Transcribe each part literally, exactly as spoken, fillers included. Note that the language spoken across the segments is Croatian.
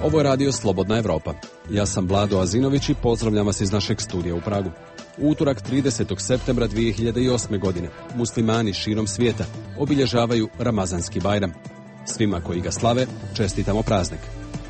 Ovo je radio Slobodna Evropa. Ja sam Vlado Azinović i pozdravljam vas iz našeg studija u Pragu. U utorak tridesetog septembra dvije hiljade osme. godine muslimani širom svijeta obilježavaju Ramazanski Bajram. Svima koji ga slave čestitamo praznik.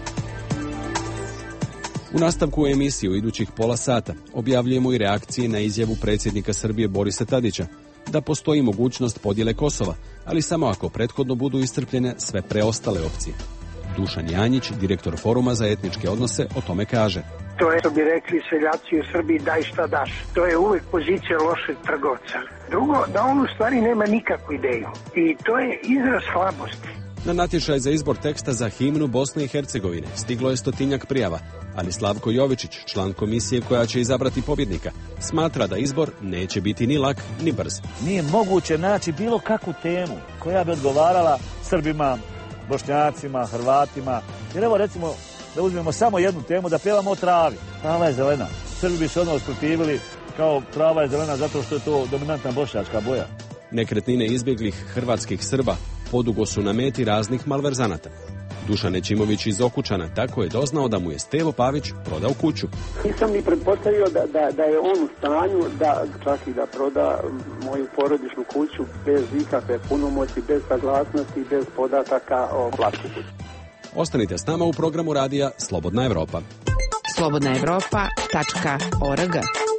U nastavku emisije u idućih pola sata objavljujemo i reakcije na izjavu predsjednika Srbije Borisa Tadića da postoji mogućnost podjele Kosova, ali samo ako prethodno budu iscrpljene sve preostale opcije. Dušan Janjić, direktor Foruma za etničke odnose, o tome kaže. To je, što bi rekli seljaci u Srbiji, daj šta daš. To je uvek pozicija lošeg trgovca. Drugo, da on u stvari nema nikakvu ideju. I to je izraz slabosti. Na natječaj za izbor teksta za himnu Bosne i Hercegovine stiglo je stotinjak prijava, ali Slavko Jovičić, član komisije koja će izabrati pobjednika, smatra da izbor neće biti ni lak ni brz. Nije moguće naći bilo kakvu temu koja bi odgovarala Srbima, Bošnjacima, Hrvatima. Jer evo recimo da uzmemo samo jednu temu, da pjevamo o travi. Trava je zelena. Srbi bi se odmah usprotivili kao trava je zelena zato što je to dominantna bošnjačka boja. Nekretnine izbjeglih hrvatskih Srba podugo su na meti raznih malverzanata. Dušan Nećimović iz Okučana tako je doznao da mu je Stevo Pavić prodao kuću. Nisam ni pretpostavio da, da, da je on u stanju da čak i da proda moju porodičnu kuću bez ikakve punomoći, bez saglasnosti, bez podataka o vlasniku. Ostanite s nama u programu radija Slobodna Evropa. slobodna evropa tačka org.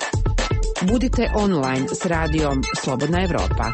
Budite online s radijom Slobodna Evropa.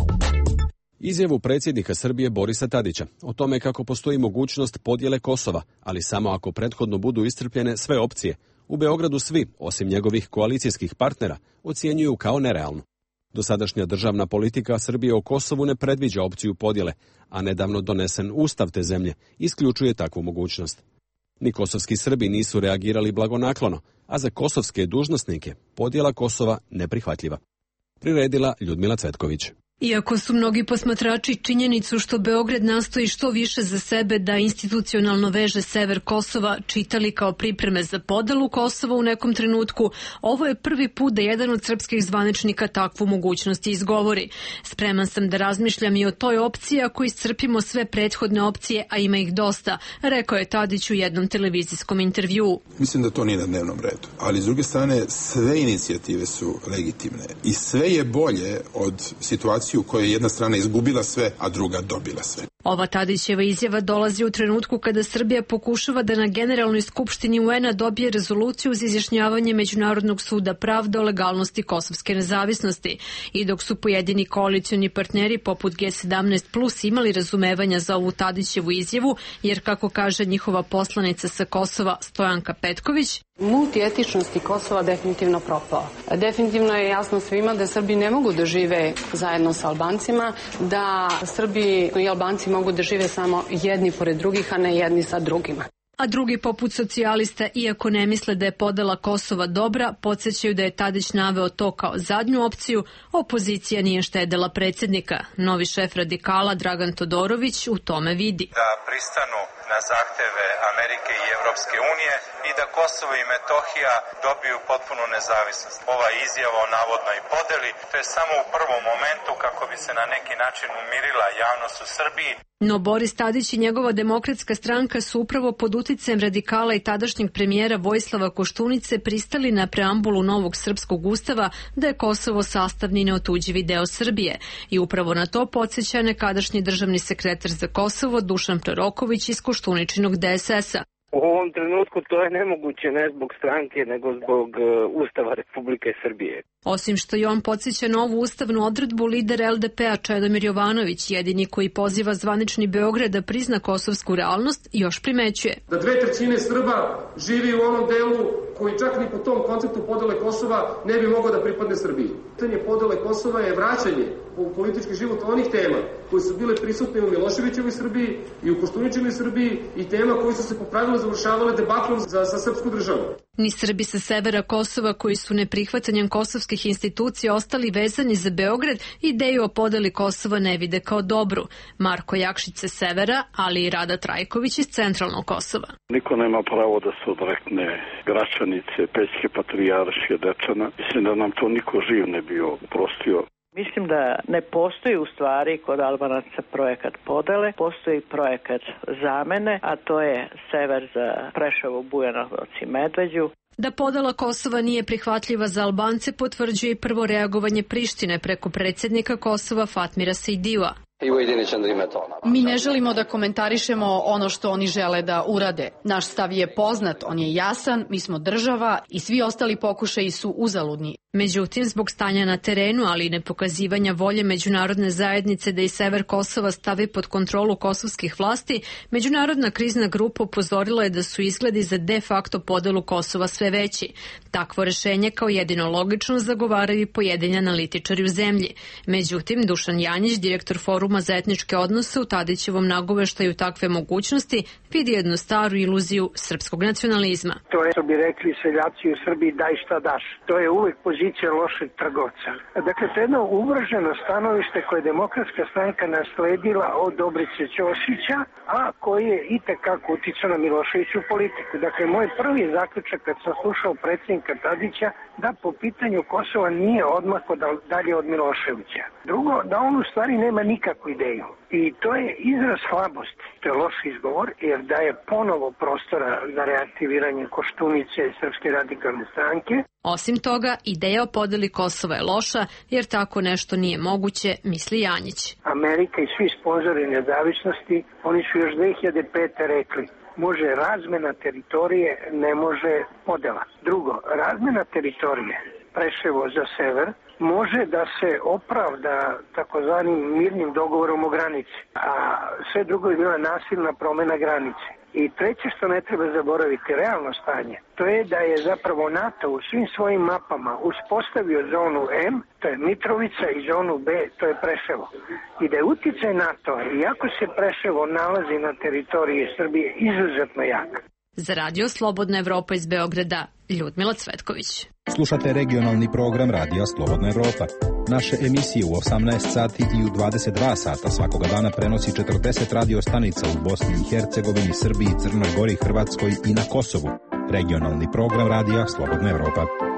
Izjavu predsjednika Srbije Borisa Tadića o tome kako postoji mogućnost podjele Kosova, ali samo ako prethodno budu iscrpljene sve opcije, u Beogradu svi, osim njegovih koalicijskih partnera, ocjenjuju kao nerealnu. Dosadašnja državna politika Srbije o Kosovu ne predviđa opciju podjele, a nedavno donesen ustav te zemlje isključuje takvu mogućnost. Ni kosovski Srbi nisu reagirali blagonaklono, a za kosovske dužnosnike podjela Kosova neprihvatljiva. Priredila Ljudmila Cvetković. Iako su mnogi posmatrači činjenicu što Beograd nastoji što više za sebe da institucionalno veže sever Kosova čitali kao pripreme za podelu Kosova u nekom trenutku, ovo je prvi put da jedan od srpskih zvaničnika takvu mogućnost izgovori. Spreman sam da razmišljam i o toj opciji ako iscrpimo sve prethodne opcije, a ima ih dosta, rekao je Tadić u jednom televizijskom intervjuu. Mislim da to nije na dnevnom redu, ali s druge strane sve inicijative su legitimne i sve je bolje od situacije u kojoj je jedna strana izgubila sve, a druga dobila sve. Ova Tadićeva izjava dolazi u trenutku kada Srbija pokušava da na Generalnoj skupštini U N-a dobije rezoluciju za izjašnjavanje Međunarodnog suda pravde o legalnosti kosovske nezavisnosti. I dok su pojedini koalicioni partneri poput G sedamnaest plus imali razumevanja za ovu Tadićevu izjavu, jer kako kaže njihova poslanica sa Kosova Stojanka Petković, multietičnosti Kosova definitivno propao. Definitivno je jasno svima da Srbi ne mogu da žive zajedno sa Albancima, da Srbi i Albanci mogu da žive samo jedni pored drugih, a ne jedni sa drugima. A drugi poput socijalista, iako ne misle da je podela Kosova dobra, podsjećaju da je Tadić naveo to kao zadnju opciju, opozicija nije štedela predsjednika. Novi šef radikala Dragan Todorović u tome vidi. Da pristanu na zahteve Amerike i Evropske unije i da Kosovo i Metohija dobiju potpunu nezavisnost. Ova izjava o navodnoj podeli, to je samo u prvom momentu kako bi se na neki način umirila javnost u Srbiji. No Boris Tadić i njegova demokratska stranka su upravo pod uticajem radikala i tadašnjeg premijera Vojislava Koštunice pristali na preambulu novog srpskog ustava da je Kosovo sastavni i neotuđivi deo Srbije. I upravo na to podsjeća nekadašnji državni sekretar za Kosovo Dušan Proroković iz Koštuničinog D S S-a. U ovom trenutku to je nemoguće ne zbog stranke, nego zbog uh, Ustava Republike Srbije. Osim što je on podsjeća novu ustavnu odredbu, lider L D P-a Čedomir Jovanović, jedini koji poziva zvanični Beograd da prizna kosovsku realnost, još primećuje. Da dve trećine Srba živi u onom delu koji čak ni po tom konceptu podele Kosova ne bi mogao da pripadne Srbiji. Pitanje podele Kosova je vraćanje u politički život onih tema koji su bile prisutne u Miloševićevoj Srbiji i u Koštuničinoj Srbiji i tema koji su se po pravilu završavale debaklom za, za srpsku državu. Ni Srbi sa severa Kosova koji su neprihvatanjem kosovskih institucija ostali vezani za Beograd, ideju o podeli Kosova ne vide kao dobru. Marko Jakšić sa severa, ali i Rada Trajković iz centralnog Kosova. Niko nema pravo da se odrekne Gračanice, Pećke patrijaršije, Dečana. Mislim da nam to niko živ ne bio oprostio. Mislim da ne postoji u stvari kod Albanaca projekat podele, postoji projekat zamene, a to je sever za Preševo, Bujanovac i Medveđu. Da podela Kosova nije prihvatljiva za Albance potvrđuje i prvo reagovanje Prištine preko predsjednika Kosova Fatmira Sejdija. Mi ne želimo da komentarišemo ono što oni žele da urade. Naš stav je poznat, on je jasan, mi smo država i svi ostali pokušaji su uzaludni. Međutim, zbog stanja na terenu, ali i nepokazivanja volje međunarodne zajednice da i sever Kosova stavi pod kontrolu kosovskih vlasti, međunarodna krizna grupa upozorila je da su izgledi za de facto podelu Kosova sve veći. Takvo rešenje kao jedino logično zagovaraju i pojedini analitičari u zemlji. Međutim, Dušan Janjić, direktor Foruma za etničke odnose, u Tadićevom nagoveštaju takve mogućnosti vidi jednu staru iluziju srpskog nacionalizma. To je, što bi rekli seljaci u Srbiji, daj šta daš. To je uvek pozicija lošeg trgovca. Dakle, to je jedno uvrženo stanovište koje je Demokratska stranka nasledila od Dobrice Ćosića, a koji je itekako uticao na Miloševiću politiku. Dakle, moj prvi zaključak kad sam slušao predsjednika Tadića da po pitanju Kosova nije odmako dalje od Miloševića. Drugo, da on u stvari nema nikakvu ideju. I to je izraz slabosti. To je loš izgovor jer daje ponovo prostora za reaktiviranje Koštunice i Srpske radikalne stranke. Osim toga, ideja o podeli Kosova je loša jer tako nešto nije moguće, misli Janjić. Amerika i svi sponzori nezavisnosti, oni su još dve hiljade pete rekli može razmena teritorije, ne može podela. Drugo, razmena teritorije, Preševo za sever, može da se opravda takozvanim mirnim dogovorom o granici, a sve drugo je bila nasilna promjena granice. I treće što ne treba zaboraviti, realno stanje, to je da je zapravo NATO u svim svojim mapama uspostavio zonu M, to je Mitrovica, i zonu B, to je Preševo. I da je utjecaj NATO-a, iako se Preševo nalazi na teritoriji Srbije, izuzetno jak. Za radio Slobodna Evropa iz Beograda, Ljudmila Cvetković. Slušate regionalni program Radija Slobodna Evropa. Naše emisije u osamnaest sati i u dvadeset dva sata svakoga dana prenosi četrdeset radio stanica u Bosni i Hercegovini, Srbiji, Crnoj Gori, Hrvatskoj i na Kosovu. Regionalni program Radija Slobodna Evropa.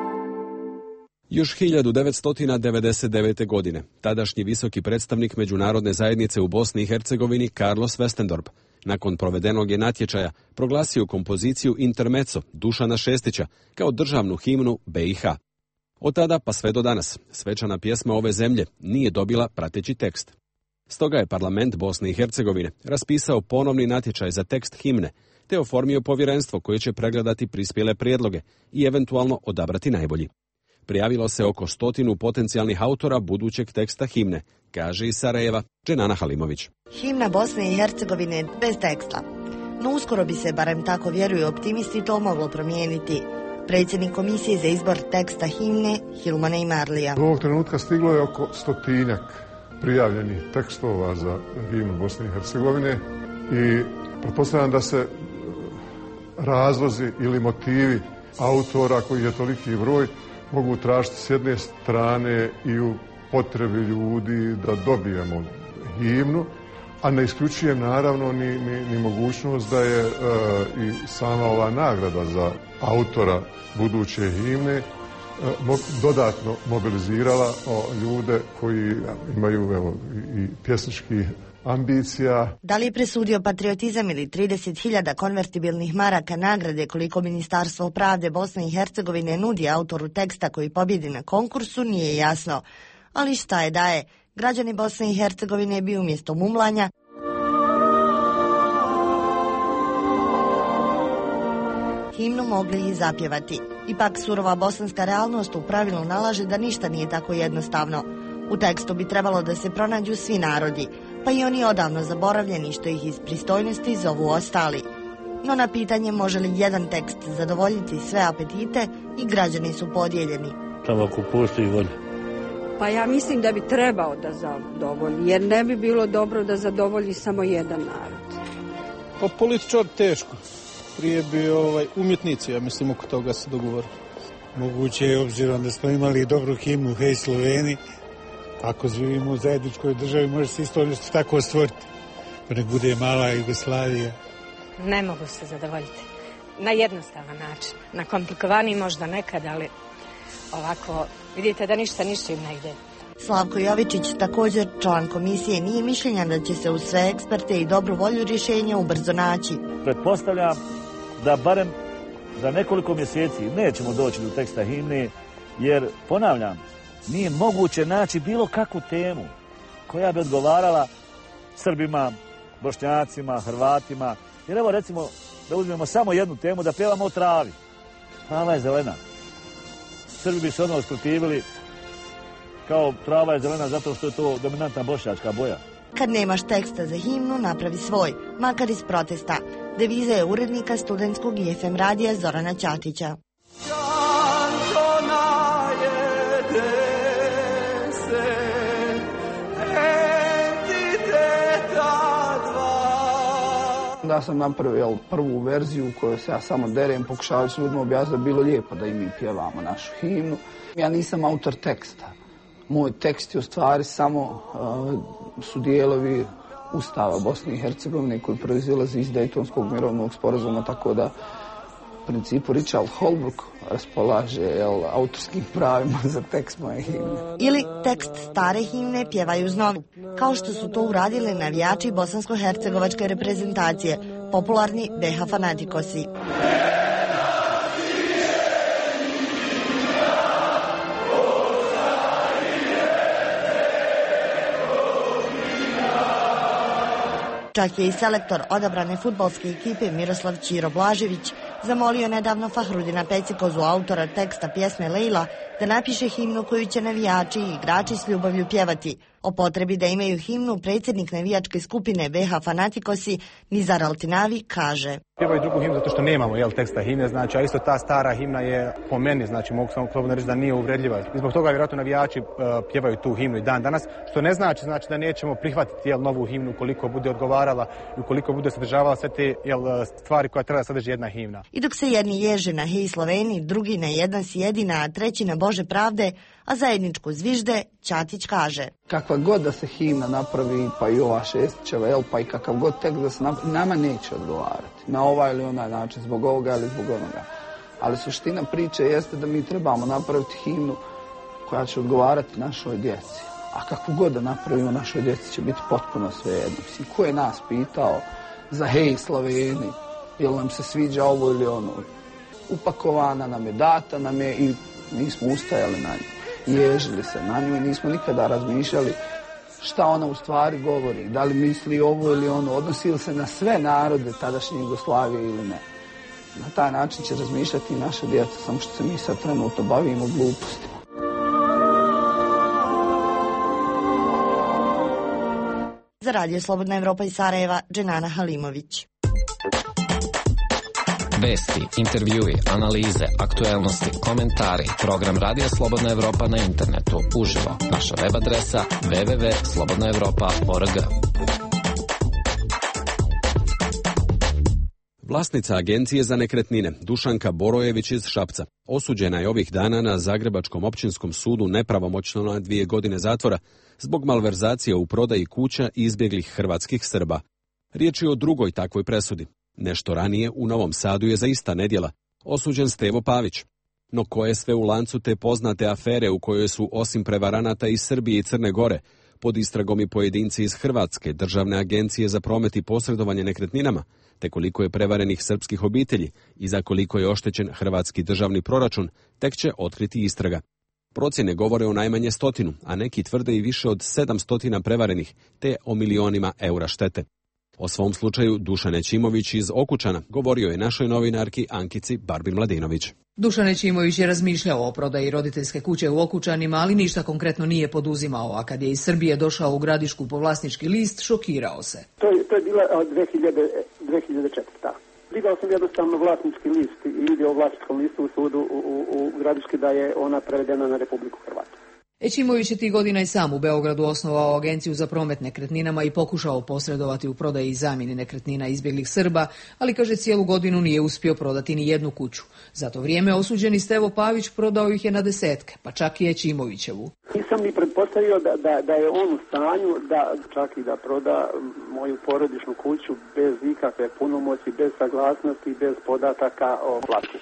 Još hiljadu devetsto devedeset devete. godine tadašnji visoki predstavnik međunarodne zajednice u Bosni i Hercegovini Carlos Westendorp nakon provedenog je natječaja proglasio kompoziciju Intermezzo Dušana Šestića kao državnu himnu B i H. Od tada pa sve do danas svečana pjesma ove zemlje nije dobila prateći tekst. Stoga je parlament Bosne i Hercegovine raspisao ponovni natječaj za tekst himne te oformio povjerenstvo koje će pregledati prispjele prijedloge i eventualno odabrati najbolji. Prijavilo se oko stotinu potencijalnih autora budućeg teksta himne, kaže iz Sarajeva Dženana Halimović. Himna Bosne i Hercegovine bez teksta. No uskoro bi se, barem tako vjeruju optimisti, to moglo promijeniti. Predsjednik komisije za izbor teksta himne Hilma Neymarlija. U ovog trenutka stiglo je oko stotinjak prijavljenih tekstova za himnu Bosne i Hercegovine i pretpostavljam da se razlozi ili motivi autora koji je toliki broj mogu tražiti s jedne strane i u potrebi ljudi da dobijemo himnu, a ne isključujem naravno ni, ni, ni mogućnost da je e, i sama ova nagrada za autora buduće himne e, mo, dodatno mobilizirala o, ljude koji imaju evo, i pjesnički ambicija. Da li je presudio patriotizam ili trideset hiljada konvertibilnih maraka nagrade koliko Ministarstvo pravde Bosne i Hercegovine nudi autoru teksta koji pobjedi na konkursu nije jasno. Ali šta je da je, građani Bosne i Hercegovine bi umjesto mumlanja himnu mogli i zapjevati. Ipak surova bosanska realnost u pravilu nalaže da ništa nije tako jednostavno. U tekstu bi trebalo da se pronađu svi narodi, pa i oni odavno zaboravljeni što ih iz pristojnosti zovu ostali. No na pitanje može li jedan tekst zadovoljiti sve apetite i građani su podijeljeni. Samo ako postoji volja. Pa ja mislim da bi trebao da zadovolji, jer ne bi bilo dobro da zadovolji samo jedan narod. Pa političar teško. Prije bi ovaj, umjetnici, ja mislim, oko toga se dogovorili. Moguće je, obzirom da smo imali dobru himnu Hej Sloveni, ako živimo u zajedničkoj državi, može se isto nešto tako stvoriti. Pa nek bude mala Jugoslavija. Ne mogu se zadovoljiti. Na jednostavan način. Na komplikovaniji možda nekad, ali ovako vidite da ništa ništa im ne ide. Slavko Jovičić, također član komisije, nije mišljenja da će se uz sve eksperte i dobru volju rješenja ubrzo naći. Pretpostavljam da barem za nekoliko mjeseci nećemo doći do teksta himne, jer, ponavljam, nije moguće naći bilo kakvu temu koja bi odgovarala Srbima, Bošnjacima, Hrvatima. Jer evo recimo da uzmemo samo jednu temu, da pjevamo o travi. Trava je zelena. Srbi bi se odmah usprotivili kao trava je zelena zato što je to dominantna bošnjačka boja. Kad nemaš teksta za himnu, napravi svoj, makar iz protesta. Deviza je urednika studentskog I F M radija Zorana Ćatića. Da sam napravio prvu verziju u kojoj se ja samo derem, pokušavajući ljudima objasniti da bilo lijepo da i mi pjevamo našu himnu. Ja nisam autor teksta. Moj tekst je u stvari samo uh, su dijelovi Ustava Bosne i Hercegovine koji proizilazi iz Dejtonskog mirovnog sporazuma, tako da u principu Richard Holbrooke raspolaže jel, autorskim pravima za tekst moje himne. Ili tekst stare himne pjevaju uz novu, kao što su to uradili navijači bosansko-hercegovačke reprezentacije, popularni B H fanatikosi. Čak je i selektor odabrane fudbalske ekipe Miroslav Ćiro Blažević zamolio nedavno Fahrudina Pecikozu, autora teksta pjesme Lejla, da napiše himnu koju će navijači i igrači s ljubavlju pjevati. O potrebi da imaju himnu predsjednik navijačke skupine B H fanatikosi Nizar Altinavi kaže: Pjevaju drugu himnu zato što nemamo jel, teksta himne, znači, a isto ta stara himna je po meni, znači mogu samo slobodno reći da nije uvredljiva. I zbog toga vjerojatno navijači uh, pjevaju tu himnu i dan danas, što ne znači, znači da nećemo prihvatiti jel, novu himnu ukoliko bude odgovarala i ukoliko bude sadržavala sve te jel, stvari koja treba sadrži jedna himna. I dok se jedni ježe na Hej Sloveni, drugi na Jedan si jedina, a treći na Bože pravde, a zajedničku zvižde, Ćatić kaže: Kakva god da se himna napravi, pa i ova Šestićeva, jel, pa i kakav god tekst da se napravi, nama neće odgovarati na ovaj ili onaj način, zbog ovoga ili zbog onoga. Ali suština priče jeste da mi trebamo napraviti himnu koja će odgovarati našoj djeci. A kakvu god da napravimo našoj djeci će biti potpuno svejedno. Mislim, ko je nas pitao za Hej Sloveni, jel nam se sviđa ovo ili ono? Upakovana nam je, data nam je i nismo ustajali na nju. Ježili se na nju i nismo nikada razmišljali šta ona u stvari govori. Da li misli ovo ili ono, odnosi li se na sve narode tadašnje Jugoslavije ili ne. Na taj način će razmišljati i naša djeca, samo što se mi sad trenutno bavimo glupostima. Za Radio Slobodna Evropa iz Sarajeva, Dženana Halimović. Vesti, intervjui, analize, aktuelnosti, komentari. Program Radija Slobodna Evropa na internetu. Uživo. Naša web adresa w w w tačka slobodna evropa tačka org. Vlasnica Agencije za nekretnine, Dušanka Borojević iz Šapca, osuđena je ovih dana na Zagrebačkom općinskom sudu nepravomoćno na dvije godine zatvora zbog malverzacije u prodaji kuća izbjeglih hrvatskih Srba. Riječ je o drugoj takvoj presudi. Nešto ranije u Novom Sadu je za ista nedjela osuđen Stevo Pavić. No ko je sve u lancu te poznate afere u kojoj su osim prevaranata iz Srbije i Crne Gore pod istragom i pojedinci iz Hrvatske, Državne agencije za promet i posredovanje nekretninama, te koliko je prevarenih srpskih obitelji i za koliko je oštećen hrvatski državni proračun, tek će otkriti istraga. Procjene govore o najmanje stotinu, a neki tvrde i više od sedamstotina prevarenih, te o milionima eura štete. O svom slučaju Dušan Ećimović iz Okučana govorio je našoj novinarki Ankici Barbin-Mladinović. Dušan Ećimović je razmišljao o prodaji roditeljske kuće u Okučanima, ali ništa konkretno nije poduzimao, a kad je iz Srbije došao u Gradišku po vlasnički list, šokirao se. To je, to je bila dve hiljade četvrte. Digao sam jednostavno vlasnički list i vidio o vlasničkom listu u sudu u, u, u Gradiški da je ona prevedena na Republiku Hrvatsku. Ećimović je tih godina i sam u Beogradu osnovao agenciju za promet nekretninama i pokušao posredovati u prodaji i zamjeni nekretnina izbjeglih Srba, ali kaže cijelu godinu nije uspio prodati ni jednu kuću. Za to vrijeme osuđeni Stevo Pavić prodao ih je na desetke, pa čak i Ećimovićevu. Nisam ni pretpostavio da, da, da je on u stanju da čak i da proda moju porodičnu kuću bez ikakve punomoći, bez saglasnosti, bez podataka o vlasniku.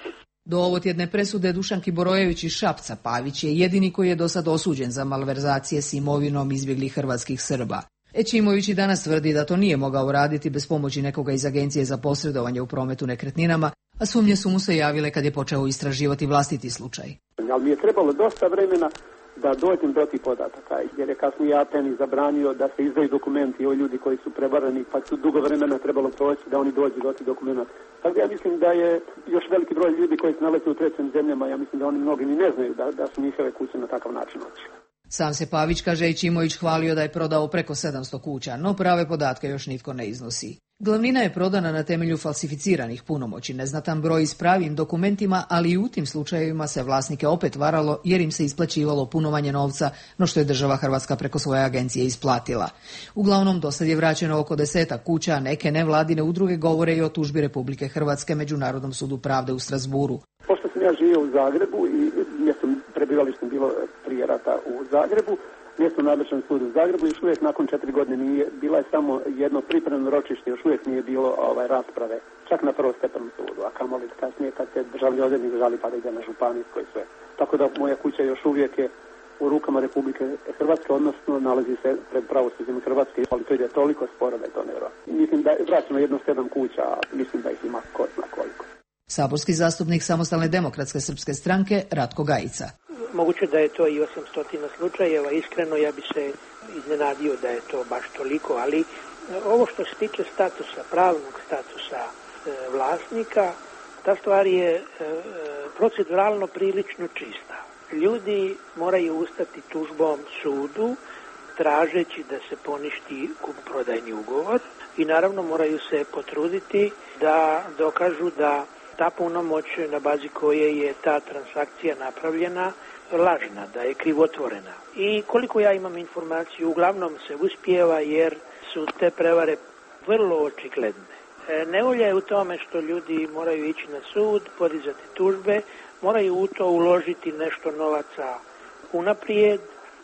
Do ovotjedne presude Dušanki Borojević iz Šapca Pavić je jedini koji je do sad osuđen za malverzacije s imovinom izbjeglih hrvatskih Srba. Ećimović i danas tvrdi da to nije mogao raditi bez pomoći nekoga iz Agencije za posredovanje u prometu nekretninama, a sumnje su mu se javile kad je počeo istraživati vlastiti slučaj. Ali mi je trebalo dosta vremena da dođem do tih podataka, jer je kasnije A P N zabranio da se izdaju dokumenti o ljudi koji su prevarani, pa su dugo vremena trebalo proći da oni dođu do tih dokumenta. Tako ja mislim da je još veliki broj ljudi koji se nalaze u trećim zemljama, ja mislim da oni mnogi ni ne znaju da, da su njihove kuće na takav način otišle. Sam se Pavić, kaže, Ećimović hvalio da je prodao preko sedamsto kuća, no prave podatke još nitko ne iznosi. Glavnina je prodana na temelju falsificiranih punomoći, neznatan broj s pravim dokumentima, ali i u tim slučajevima se vlasnike opet varalo jer im se isplaćivalo puno manje novca no što je država Hrvatska preko svoje agencije isplatila. Uglavnom, dosad je vraćeno oko desetak kuća, a neke nevladine udruge govore i o tužbi Republike Hrvatske Međunarodnom sudu pravde u Strasburu. Pošto sam ja živio u Zagrebu i mjesto prebivalište bilo prije rata u Zagrebu, mjesto nadležan sud u Zagrebu, još uvijek nakon četiri godine nije, bila je samo jedno pripremno ročište, još uvijek nije bilo ovaj, rasprave, čak na prvostepenom sudu, a kamoli kasnije kad se državni odvjetnik žali pa da ide na županijsko i sve. Tako da moja kuća još uvijek je u rukama Republike Hrvatske, odnosno nalazi se pred pravosuđem Hrvatske, ali to ide toliko sporo da je to nevjerojatno. Mislim da je vraćeno jedno sedam kuća, a mislim da ih ima ko zna koliko. Saborski zastupnik Samostalne demokratske srpske stranke Ratko Gajica. Moguće da je to i osamsto slučajeva, iskreno ja bi se iznenadio da je to baš toliko, ali ovo što se tiče statusa, pravnog statusa e, vlasnika, ta stvar je e, proceduralno prilično čista. Ljudi moraju ustati tužbom sudu tražeći da se poništi kupoprodajni ugovor i naravno moraju se potruditi da dokažu da ta punomoć na bazi koje je ta transakcija napravljena lažna, da je krivotvorena. I koliko ja imam informaciju, uglavnom se uspijeva jer su te prevare vrlo očigledne. Nevolja je u tome što ljudi moraju ići na sud, podizati tužbe, moraju u to uložiti nešto novaca unaprijed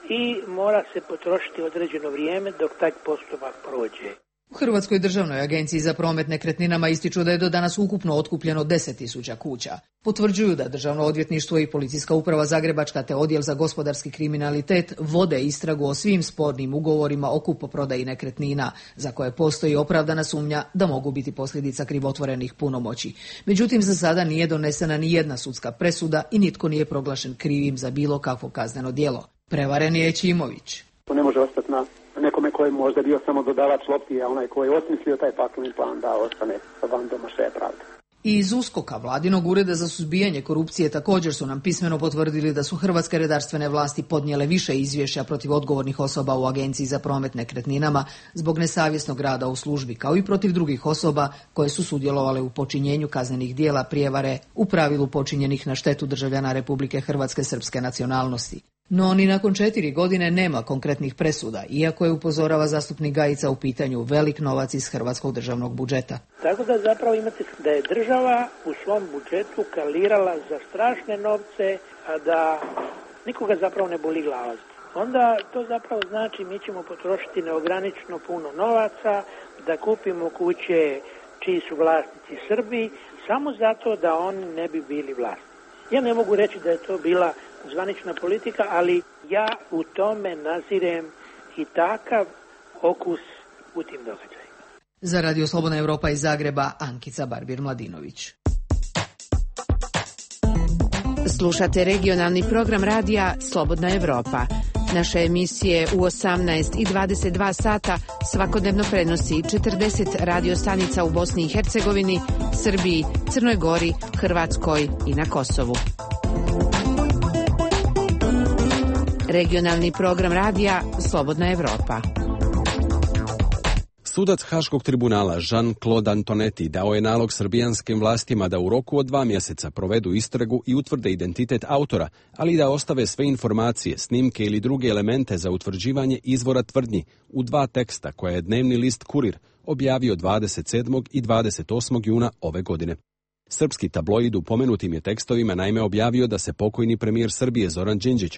i mora se potrošiti određeno vrijeme dok taj postupak prođe. U Hrvatskoj državnoj agenciji za promet nekretninama ističu da je do danas ukupno otkupljeno deset tisuća kuća. Potvrđuju da Državno odvjetništvo i Policijska uprava Zagrebačka te Odjel za gospodarski kriminalitet vode istragu o svim spornim ugovorima o kupoprodaji nekretnina, za koje postoji opravdana sumnja da mogu biti posljedica krivotvorenih punomoći. Međutim, za sada nije donesena ni jedna sudska presuda i nitko nije proglašen krivim za bilo kakvo kazneno djelo. Prevaren je Ećimović. To ne može ostati na nekome koji možda bio samo dodavač lopti, a onaj koji je osmislio taj pakli plan da ostane van domašaja pravde. I iz USKOK-a, Vladinog ureda za suzbijanje korupcije, također su nam pismeno potvrdili da su hrvatske redarstvene vlasti podnijele više izvješća protiv odgovornih osoba u Agenciji za promet nekretninama zbog nesavjesnog rada u službi, kao i protiv drugih osoba koje su sudjelovale u počinjenju kaznenih dijela prijevare, u pravilu počinjenih na štetu državljana Republike Hrvatske srpske nacionalnosti. No ni nakon četiri godine nema konkretnih presuda, iako je, upozorava zastupnik Gajica, u pitanju velik novac iz hrvatskog državnog budžeta. Tako da zapravo imate da je država u svom budžetu kalirala za strašne novce, a da nikoga zapravo ne boli glava. Onda to zapravo znači mi ćemo potrošiti neograničeno puno novaca da kupimo kuće čiji su vlasnici Srbi, samo zato da oni ne bi bili vlasnici. Ja ne mogu reći da je to bila zvanična politika, ali ja u tome nazirem i takav okus u tim događajima. Za Radio Slobodna Europa iz Zagreba, Ankica Barbir-Mladinović. Slušate regionalni program radija Slobodna Europa. Naše emisije u osamnaest i dvadeset dva sata svakodnevno prenosi četrdeset radio stanica u Bosni i Hercegovini, Srbiji, Crnoj Gori, Hrvatskoj i na Kosovu. Regionalni program radija Slobodna Europa. Sudac Haškog tribunala Jean-Claude Antonetti dao je nalog srbijanskim vlastima da u roku od dva mjeseca provedu istragu i utvrde identitet autora, ali i da ostave sve informacije, snimke ili druge elemente za utvrđivanje izvora tvrdnji u dva teksta koje je dnevni list Kurir objavio dvadeset sedmog i dvadeset osmog juna ove godine. Srpski tabloid u pomenutim je tekstovima naime objavio da se pokojni premijer Srbije Zoran Đinđić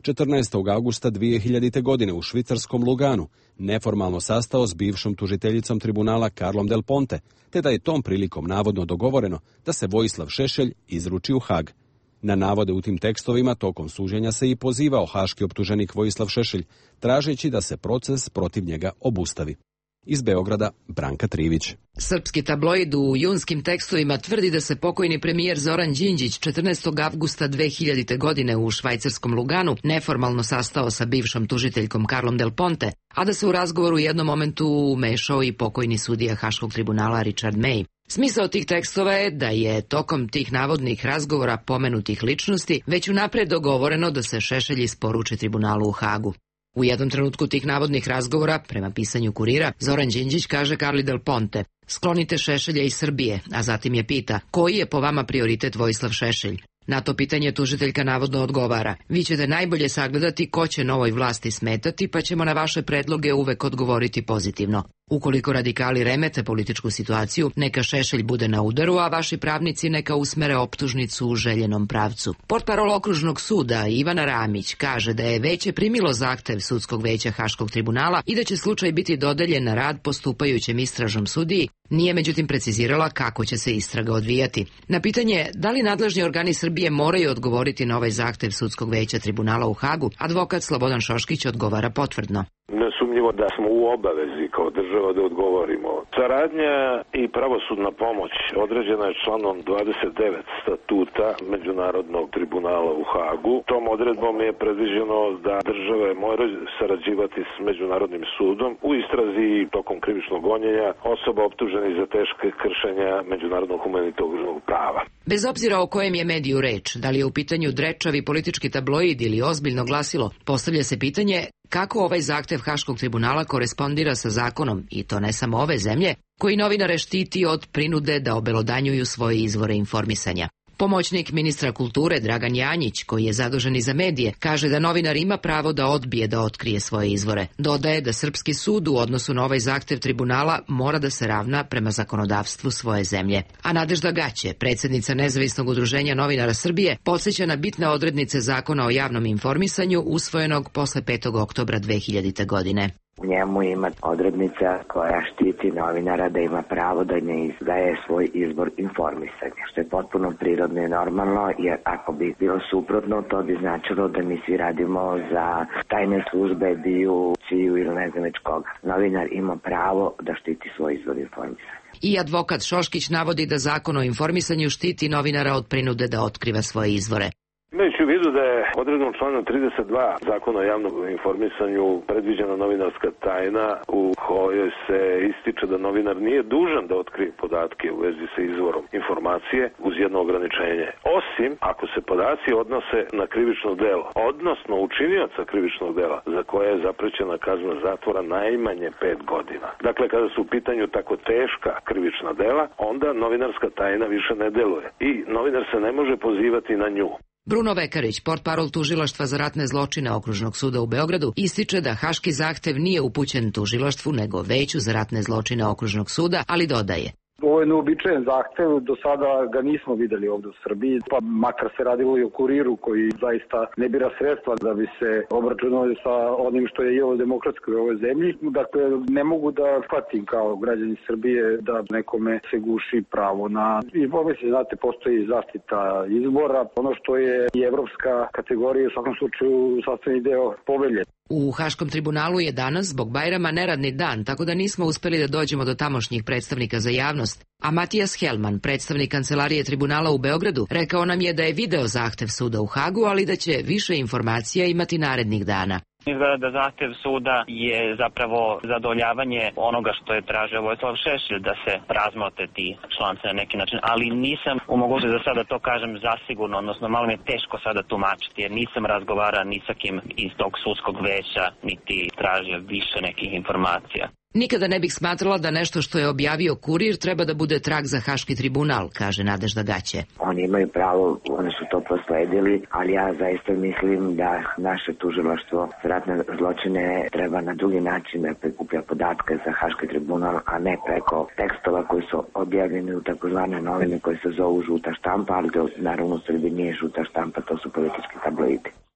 četrnaestog augusta dvije hiljadite. godine u švicarskom Luganu neformalno sastao s bivšom tužiteljicom tribunala Carlom Del Ponte, te da je tom prilikom navodno dogovoreno da se Vojislav Šešelj izruči u Hag. Na navode u tim tekstovima tokom suđenja se i pozivao haški optuženik Vojislav Šešelj, tražeći da se proces protiv njega obustavi. Iz Beograda, Branka Trivić. Srpski tabloid u junskim tekstovima tvrdi da se pokojni premijer Zoran Đinđić četrnaestog avgusta dve hiljadite. godine u švajcarskom Luganu neformalno sastao sa bivšom tužiteljkom Carlom Del Ponte, a da se u razgovoru u jednom momentu umešao i pokojni sudija Haškog tribunala Richard May. Smisao tih tekstova je da je tokom tih navodnih razgovora pomenutih ličnosti već unapred dogovoreno da se Šešelj isporuči tribunalu u Hagu. U jednom trenutku tih navodnih razgovora, prema pisanju Kurira, Zoran Đinđić kaže Carli Del Ponte: sklonite Šešelja iz Srbije, a zatim je pita: koji je po vama prioritet Vojislav Šešelj? Na to pitanje tužiteljka navodno odgovara: vi ćete najbolje sagledati ko će novoj vlasti smetati, pa ćemo na vaše predloge uvek odgovoriti pozitivno. Ukoliko radikali remete političku situaciju, neka Šešelj bude na udaru, a vaši pravnici neka usmere optužnicu u željenom pravcu. Portparol okružnog suda Ivana Ramić kaže da je veće primilo zahtev sudskog veća Haškog tribunala i da će slučaj biti dodeljen na rad postupajućem istražnom sudiji. Nije međutim precizirala kako će se istraga odvijati. Na pitanje da li nadležni organi Srbije moraju odgovoriti na ovaj zahtev sudskog veća tribunala u Hagu, advokat Slobodan Šoškić odgovara potvrdno. Nesumnjivo da smo u obavezi kao država da odgovorimo. Saradnja i pravosudna pomoć određena je članom dvadeset devet statuta Međunarodnog tribunala u Hagu. Tom odredbom je predviđeno da države moraju sarađivati s Međunarodnim sudom u istrazi i tokom krivičnog gonjenja osoba optuženih za teške kršenja međunarodnog humanitarnog prava. Bez obzira o kojem je mediju reč, da li je u pitanju drečavi politički tabloid ili ozbiljno glasilo, postavlja se pitanje kako ovaj zahtev Haškog tribunala korespondira sa zakonom, i to ne samo ove zemlje, koji novinare štiti od prinude da obelodanjuju svoje izvore informisanja. Pomoćnik ministra kulture Dragan Janjić, koji je zadužen i za medije, kaže da novinar ima pravo da odbije da otkrije svoje izvore. Dodaje da srpski sud u odnosu na ovaj zahtev tribunala mora da se ravna prema zakonodavstvu svoje zemlje. A Nadežda Gaće, predsjednica Nezavisnog udruženja novinara Srbije, podsjeća na bitne odrednice Zakona o javnom informisanju usvojenog posle petog oktobra dve hiljadite. godine. U njemu ima odrednica koja štiti novinara da ima pravo da ne izdaje svoj izbor informisanja, što je potpuno prirodno i normalno, jer ako bi bilo suprotno, to bi značilo da mi svi radimo za tajne službe, biju, čiju ili ne znam već koga. Novinar ima pravo da štiti svoj izbor informisanja. I advokat Šoškić navodi da Zakon o informisanju štiti novinara od prinude da otkriva svoje izvore. Imajući u vidu da je odredbom člana trideset dva Zakona o javnom informisanju predviđena novinarska tajna u kojoj se ističe da novinar nije dužan da otkrije podatke u vezi sa izvorom informacije uz jedno ograničenje, osim ako se podaci odnose na krivično delo, odnosno učinioca krivičnog dela za koje je zaprećena kazna zatvora najmanje pet godina. Dakle, kada su u pitanju tako teška krivična dela, onda novinarska tajna više ne deluje i novinar se ne može pozivati na nju. Bruno Vekarić, portparol tužilaštva za ratne zločine Okružnog suda u Beogradu, ističe da haški zahtev nije upućen tužilaštvu nego veću za ratne zločine Okružnog suda, ali dodaje: ovo je neobičajen zahtev, do sada ga nismo videli ovdje u Srbiji, pa makar se radilo i o Kuriru koji zaista ne bira sredstva da bi se obračunali sa onim što je i ovo demokratsko u ovoj zemlji. Dakle, ne mogu da shvatim kao građani Srbije da nekome se guši pravo na informisanje. Znate, postoji zaštita izbora, ono što je i evropska kategorija u svakom slučaju sastavni deo povelje. U Haškom tribunalu je danas zbog Bajrama neradni dan, tako da nismo uspeli da dođemo do tamošnjih predstavnika za javnost. A Matijas Helman, predstavnik kancelarije tribunala u Beogradu, rekao nam je da je video zahtev suda u Hagu, ali da će više informacija imati narednih dana. Izgleda da zahtev suda je zapravo zadovoljavanje onoga što je tražio Vojislav Šešelj, da se razmotre ti članci na neki način, ali nisam u mogućnosti da sada to kažem zasigurno, odnosno malo mi je teško sada tumačiti, jer nisam razgovarao ni sa kim iz tog sudskog veća, niti tražio više nekih informacija. Nikada ne bih smatrala da nešto što je objavio Kurir treba da bude trag za Haški tribunal, kaže Nadežda Gaće. Oni imaju pravo, oni su to prosledili, ali ja zaista mislim da naše tužilaštvo za ratne zločine treba na drugi način da prikuplja podatke za Haški tribunal, a ne preko tekstova koji su objavljeni u takozvane novine koje se zovu žuta štampa, ali to naravno u Srbiji nije žuta štampa, to su politički tabloidi.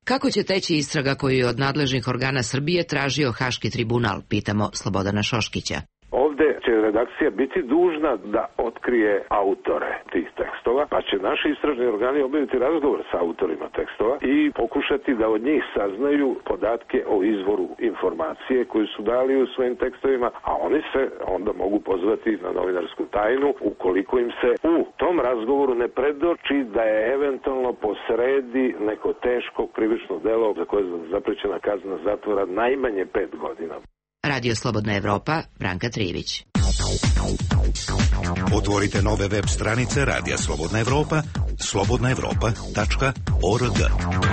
Kako će teći istraga koju je od nadležnih organa Srbije tražio Haški tribunal, pitamo Slobodana Šoškića. Ovde će redakcija biti dužna da otkrije autore tih tekstova, pa će naši istražni organi obaviti razgovor sa autorima tekstova i pokušati da od njih saznaju podatke o izvoru informacije koju su dali u svojim tekstovima, a oni se onda mogu pozvati na novinarsku tajnu ukoliko im se u tom razgovoru ne predoči da je eventualno posredi neko teško krivično delo za koje je zaprećena kazna zatvora najmanje pet godina. Radio Slobodna Evropa, Branka Trivić. Otvorite nove web stranice Radija Slobodna Evropa, slobodna evropa tačka org.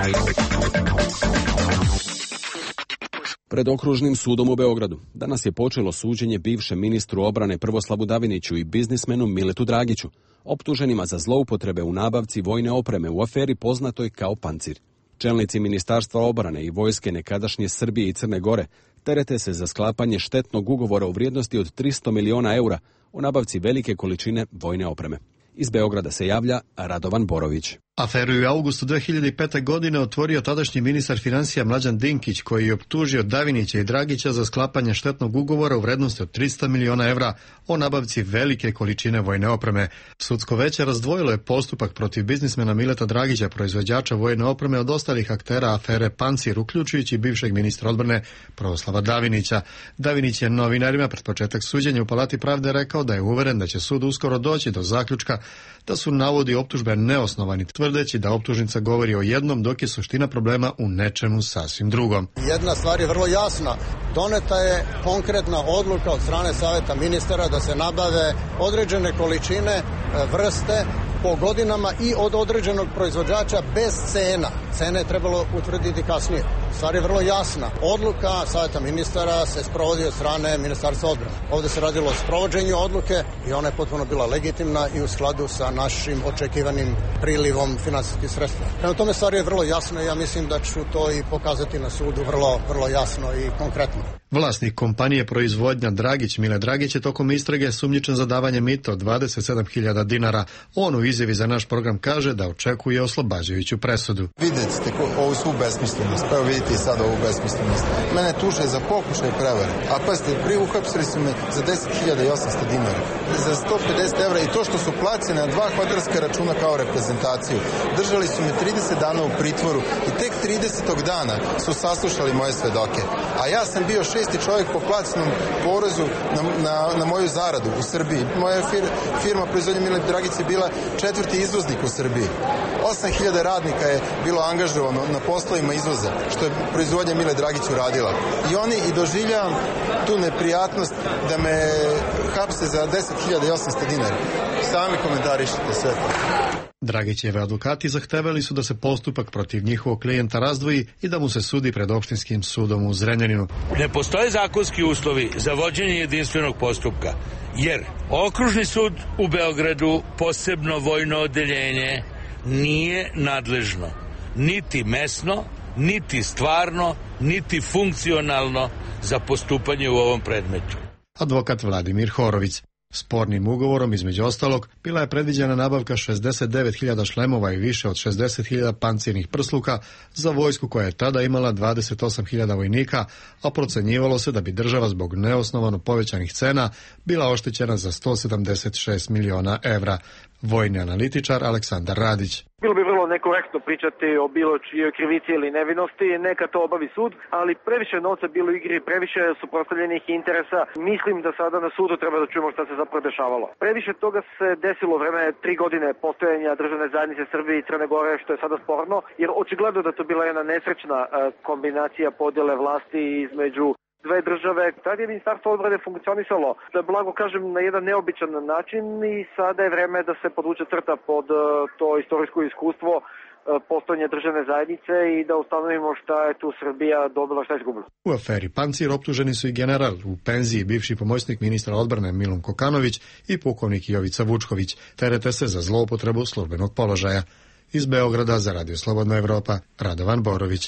Pred Okružnim sudom u Beogradu danas je počelo suđenje bivšem ministru obrane Prvoslavu Daviniću i biznismenu Miletu Dragiću, optuženima za zloupotrebe u nabavci vojne opreme u aferi poznatoj kao Pancir. Čelnici Ministarstva obrane i vojske nekadašnje Srbije i Crne Gore terete se za sklapanje štetnog ugovora u vrijednosti od tristo miliona eura o nabavci velike količine vojne opreme. Iz Beograda se javlja Radovan Borović. Aferu je u avgustu dve hiljade pete. godine otvorio tadašnji ministar financija Mlađan Dinkić, koji je optužio Davinića i Dragića za sklapanje štetnog ugovora u vrednosti od tristo miliona evra o nabavci velike količine vojne opreme. Sudsko veće razdvojilo je postupak protiv biznismena Mileta Dragića, proizvođača vojne opreme, od ostalih aktera afere Pancir, uključujući bivšeg ministra odbrane Prvoslava Davinića. Davinić je novinarima pred početak suđenja u Palati pravde rekao da je uveren da će sud uskoro doći do zaključka da su navodi optužbe neosnovani, tvrdeći da optužnica govori o jednom, dok je suština problema u nečemu sasvim drugom. Jedna stvar je vrlo jasna. Doneta je konkretna odluka od strane Saveta ministara da se nabave određene količine, vrste po godinama i od određenog proizvođača bez cena. Cene je trebalo utvrditi kasnije. Stvar je vrlo jasna. Odluka Saveta ministara se sprovodi od strane Ministarstva odbrane. Ovdje se radilo o sprovođenju odluke i ona je potpuno bila legitimna i u skladu sa našim očekivanim prilivom finansijskih sredstva. Prema tome stvar je vrlo jasna i ja mislim da ću to i pokazati na sudu vrlo, vrlo jasno i konkretno. Vlasnik kompanije proizvodnja Dragić, Mile Dragić, je tokom istrage sumnjičen za davanje mita od dvadeset sedam hiljada dinara. On u izjavi za naš program kaže da očekuje oslobađajuću presudu. Vidite ovu svu besmislenost, pa evo vidite i sad ovu besmislenost. Mene tuže za pokušaj prevare, a pazite, prije uhapsili su me za deset hiljada i osamsto dinara, za sto pedeset evra i to što su placene na dva kvadarska računa kao reprezentaciju. Držali su me trideset dana u pritvoru i tek tridesetog dana su saslušali moje svedoke. A ja sam bio šesti čovjek po plaćenom porezu na, na, na moju zaradu u Srbiji. Moja fir, firma proizvodnja Mile Dragić je bila četvrti izvoznik u Srbiji. osam hiljada radnika je bilo angažovano na poslovima izvoza, što je proizvodnja Mile Dragić uradila. I oni i doživljavam tu neprijatnost da me hapse za deset hiljada i osamsto dinara. Sami komentarišite sve to. Dragićeve advokati zahtevali su da se postupak protiv njihovog klijenta razdvoji i da mu se sudi pred opštinskim sudom u Zrenjaninu. Ne postoje zakonski uslovi za vođenje jedinstvenog postupka, jer Okružni sud u Beogradu, posebno vojno odeljenje, nije nadležno niti mesno, niti stvarno, niti funkcionalno za postupanje u ovom predmetu. Advokat Vladimir Horović. Spornim ugovorom, između ostalog, bila je predviđena nabavka šezdeset devet hiljada šlemova i više od šezdeset hiljada pancirnih prsluka za vojsku koja je tada imala dvadeset osam hiljada vojnika, a procenjivalo se da bi država zbog neosnovano povećanih cena bila oštećena za sto sedamdeset šest miliona evra. Vojni analitičar Aleksandar Radić. Bilo bi vrlo nekorektno pričati o bilo čijoj krivici ili nevinosti, neka to obavi sud, ali previše novca bilo u igri, previše suprotstavljenih interesa. Mislim da sada na sudu treba da čujemo šta se zapravo dešavalo. Previše toga se desilo u vreme tri godine postojanja državne zajednice Srbije i Crne Gore, što je sada sporno, jer očigledno da to bila jedna nesrećna kombinacija podjele vlasti između dve države. Tad je Ministarstvo odbrane funkcionisalo, da blago kažem, na jedan neobičan način i sada je vreme da se podvuče crta pod to istorijsko iskustvo postojanja državne zajednice i da ustanovimo šta je tu Srbija dobila, šta je izgubila. U aferi Pancir optuženi su i general u penziji, bivši pomoćnik ministra odbrane Milun Kokanović i pukovnik Jovica Vučković. Terete se za zloupotrebu službenog položaja. Iz Beograda za Radio Slobodna Evropa, Radovan Borović.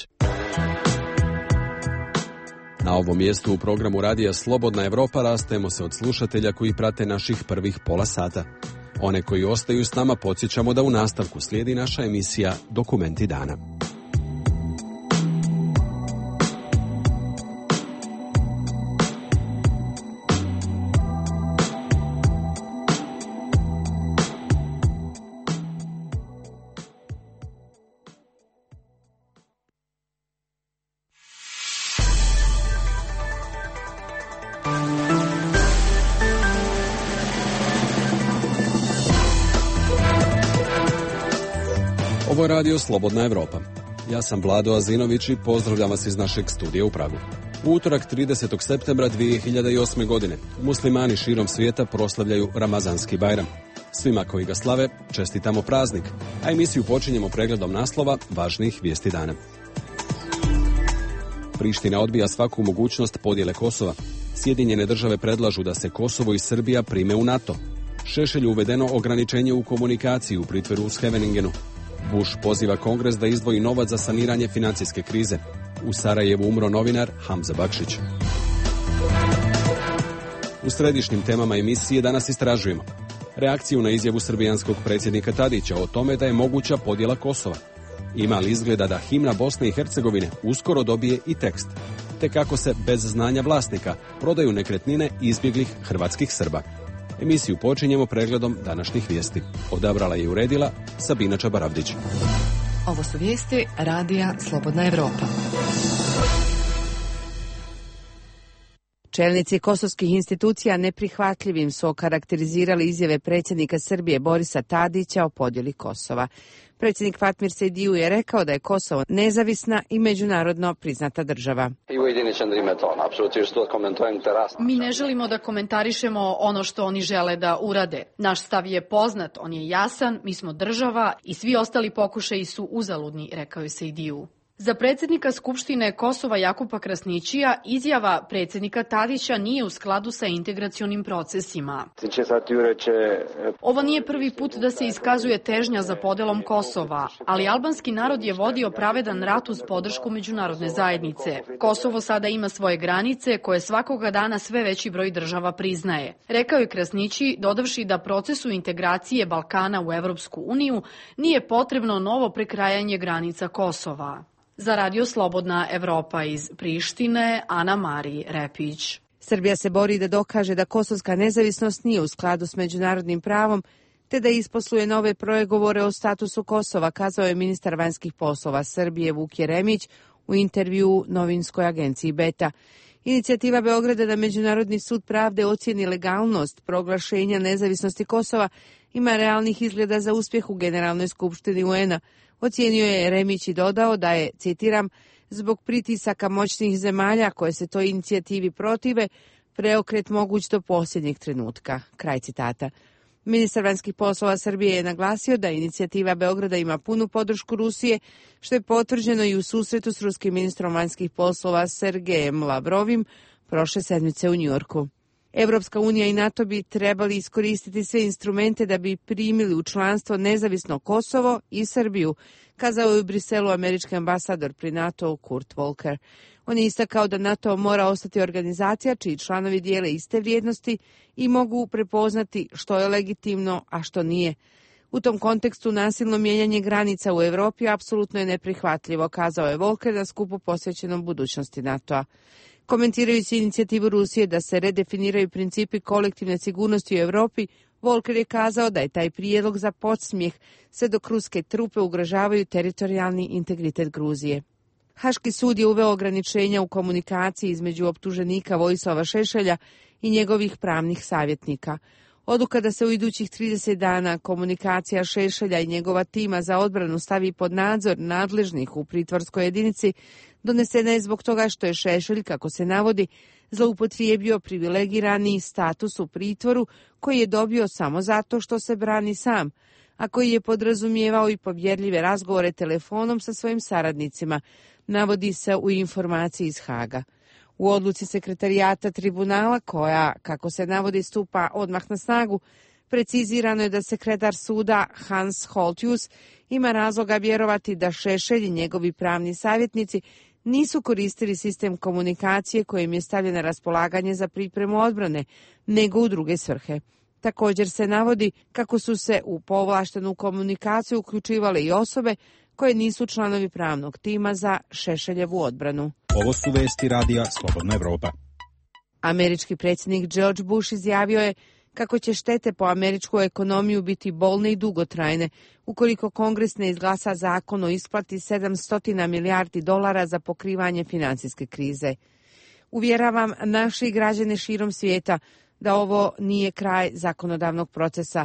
Na ovom mjestu u programu Radija Slobodna Evropa rastajemo se od slušatelja koji prate naših prvih pola sata. One koji ostaju s nama podsjećamo da u nastavku slijedi naša emisija Dokumenti dana. Ovo je radio Slobodna Evropa. Ja sam Vlado Azinović i pozdravljam vas iz našeg studija u Pragu. U utorak tridesetog septembra dvije hiljade osme. godine muslimani širom svijeta proslavljaju Ramazanski Bajram. Svima koji ga slave čestitamo praznik, a emisiju počinjemo pregledom naslova važnijih vijesti dana. Priština odbija svaku mogućnost podjele Kosova. Sjedinjene države predlažu da se Kosovo i Srbija prime u NATO. Šešelju uvedeno ograničenje u komunikaciji u pritvoru u Scheveningenu. Bush poziva Kongres da izdvoji novac za saniranje financijske krize. U Sarajevu umro novinar Hamza Bakšić. U središnjim temama emisije danas istražujemo reakciju na izjavu srbijanskog predsjednika Tadića o tome da je moguća podjela Kosova. Ima li izgleda da himna Bosne i Hercegovine uskoro dobije i tekst, te kako se bez znanja vlasnika prodaju nekretnine izbjeglih hrvatskih Srba. Emisiju počinjemo pregledom današnjih vijesti. Odabrala je i uredila Sabina Čabaravdić. Ovo su vijesti Radija Slobodna Evropa. Čelnici kosovskih institucija neprihvatljivim su okarakterizirali izjave predsjednika Srbije Borisa Tadića o podjeli Kosova. Predsjednik Fatmir Sejdiju je rekao da je Kosovo nezavisna i međunarodno priznata država. Mi ne želimo da komentarišemo ono što oni žele da urade. Naš stav je poznat, on je jasan, mi smo država i svi ostali pokušaji su uzaludni, rekao je Sejdiju. Za predsjednika Skupštine Kosova Jakupa Krasnićija izjava predsjednika Tadića nije u skladu sa integracionim procesima. Ovo nije prvi put da se iskazuje težnja za podelom Kosova, ali albanski narod je vodio pravedan rat uz podršku međunarodne zajednice. Kosovo sada ima svoje granice koje svakoga dana sve veći broj država priznaje. Rekao je Krasnići, dodavši da procesu integracije Balkana u Evropsku uniju nije potrebno novo prekrajanje granica Kosova. Za Radio Slobodna Evropa iz Prištine, Ana Mari Repić. Srbija se bori da dokaže da kosovska nezavisnost nije u skladu s međunarodnim pravom, te da isposluje nove pregovore o statusu Kosova, kazao je ministar vanjskih poslova Srbije Vuk Jeremić u intervjuu novinskoj agenciji Beta. Inicijativa Beograda da Međunarodni sud pravde ocijeni legalnost proglašenja nezavisnosti Kosova ima realnih izgleda za uspjeh u Generalnoj skupštini U N-a. Ocijenio je Jeremić i dodao da je, citiram, zbog pritisaka moćnih zemalja koje se toj inicijativi protive, preokret moguć do posljednjeg trenutka. Kraj citata. Ministar vanjskih poslova Srbije je naglasio da inicijativa Beograda ima punu podršku Rusije, što je potvrđeno i u susretu s ruskim ministrom vanjskih poslova Sergejem Lavrovim prošle sedmice u Njujorku. Evropska unija i NATO bi trebali iskoristiti sve instrumente da bi primili u članstvo nezavisno Kosovo i Srbiju, kazao je u Briselu američki ambasador pri NATO Kurt Volker. On je istakao da NATO mora ostati organizacija čiji članovi dijele iste vrijednosti i mogu prepoznati što je legitimno, a što nije. U tom kontekstu nasilno mijenjanje granica u Europi apsolutno je neprihvatljivo, kazao je Volker na skupu posvećenom budućnosti NATO-a. Komentirajući inicijativu Rusije da se redefiniraju principi kolektivne sigurnosti u Europi, Volker je kazao da je taj prijedlog za podsmijeh sve dok ruske trupe ugrožavaju teritorijalni integritet Gruzije. Haški sud je uveo ograničenja u komunikaciji između optuženika Vojislava Šešelja i njegovih pravnih savjetnika. Odluka da se u idućih trideset dana komunikacija Šešelja i njegova tima za odbranu stavi pod nadzor nadležnih u pritvorskoj jedinici donesena je zbog toga što je Šešelj, kako se navodi, zloupotrijebio privilegirani status u pritvoru koji je dobio samo zato što se brani sam, a koji je podrazumijevao i povjerljive razgovore telefonom sa svojim saradnicima, navodi se u informaciji iz Haga. U odluci sekretarijata tribunala, koja, kako se navodi, stupa odmah na snagu, precizirano je da sekretar suda Hans Holtjus ima razloga vjerovati da Šešelj i njegovi pravni savjetnici nisu koristili sistem komunikacije kojim je stavljen na raspolaganje za pripremu odbrane, nego u druge svrhe. Također se navodi kako su se u povlaštenu komunikaciju uključivale i osobe koje nisu članovi pravnog tima za Šešeljevu odbranu. Ovo su vesti Radija Slobodna Evropa. Američki predsjednik George Bush izjavio je kako će štete po američku ekonomiju biti bolne i dugotrajne ukoliko Kongres ne izglasa zakon o isplati sedamsto milijardi dolara za pokrivanje financijske krize. Uvjeravam naši građane širom svijeta da ovo nije kraj zakonodavnog procesa.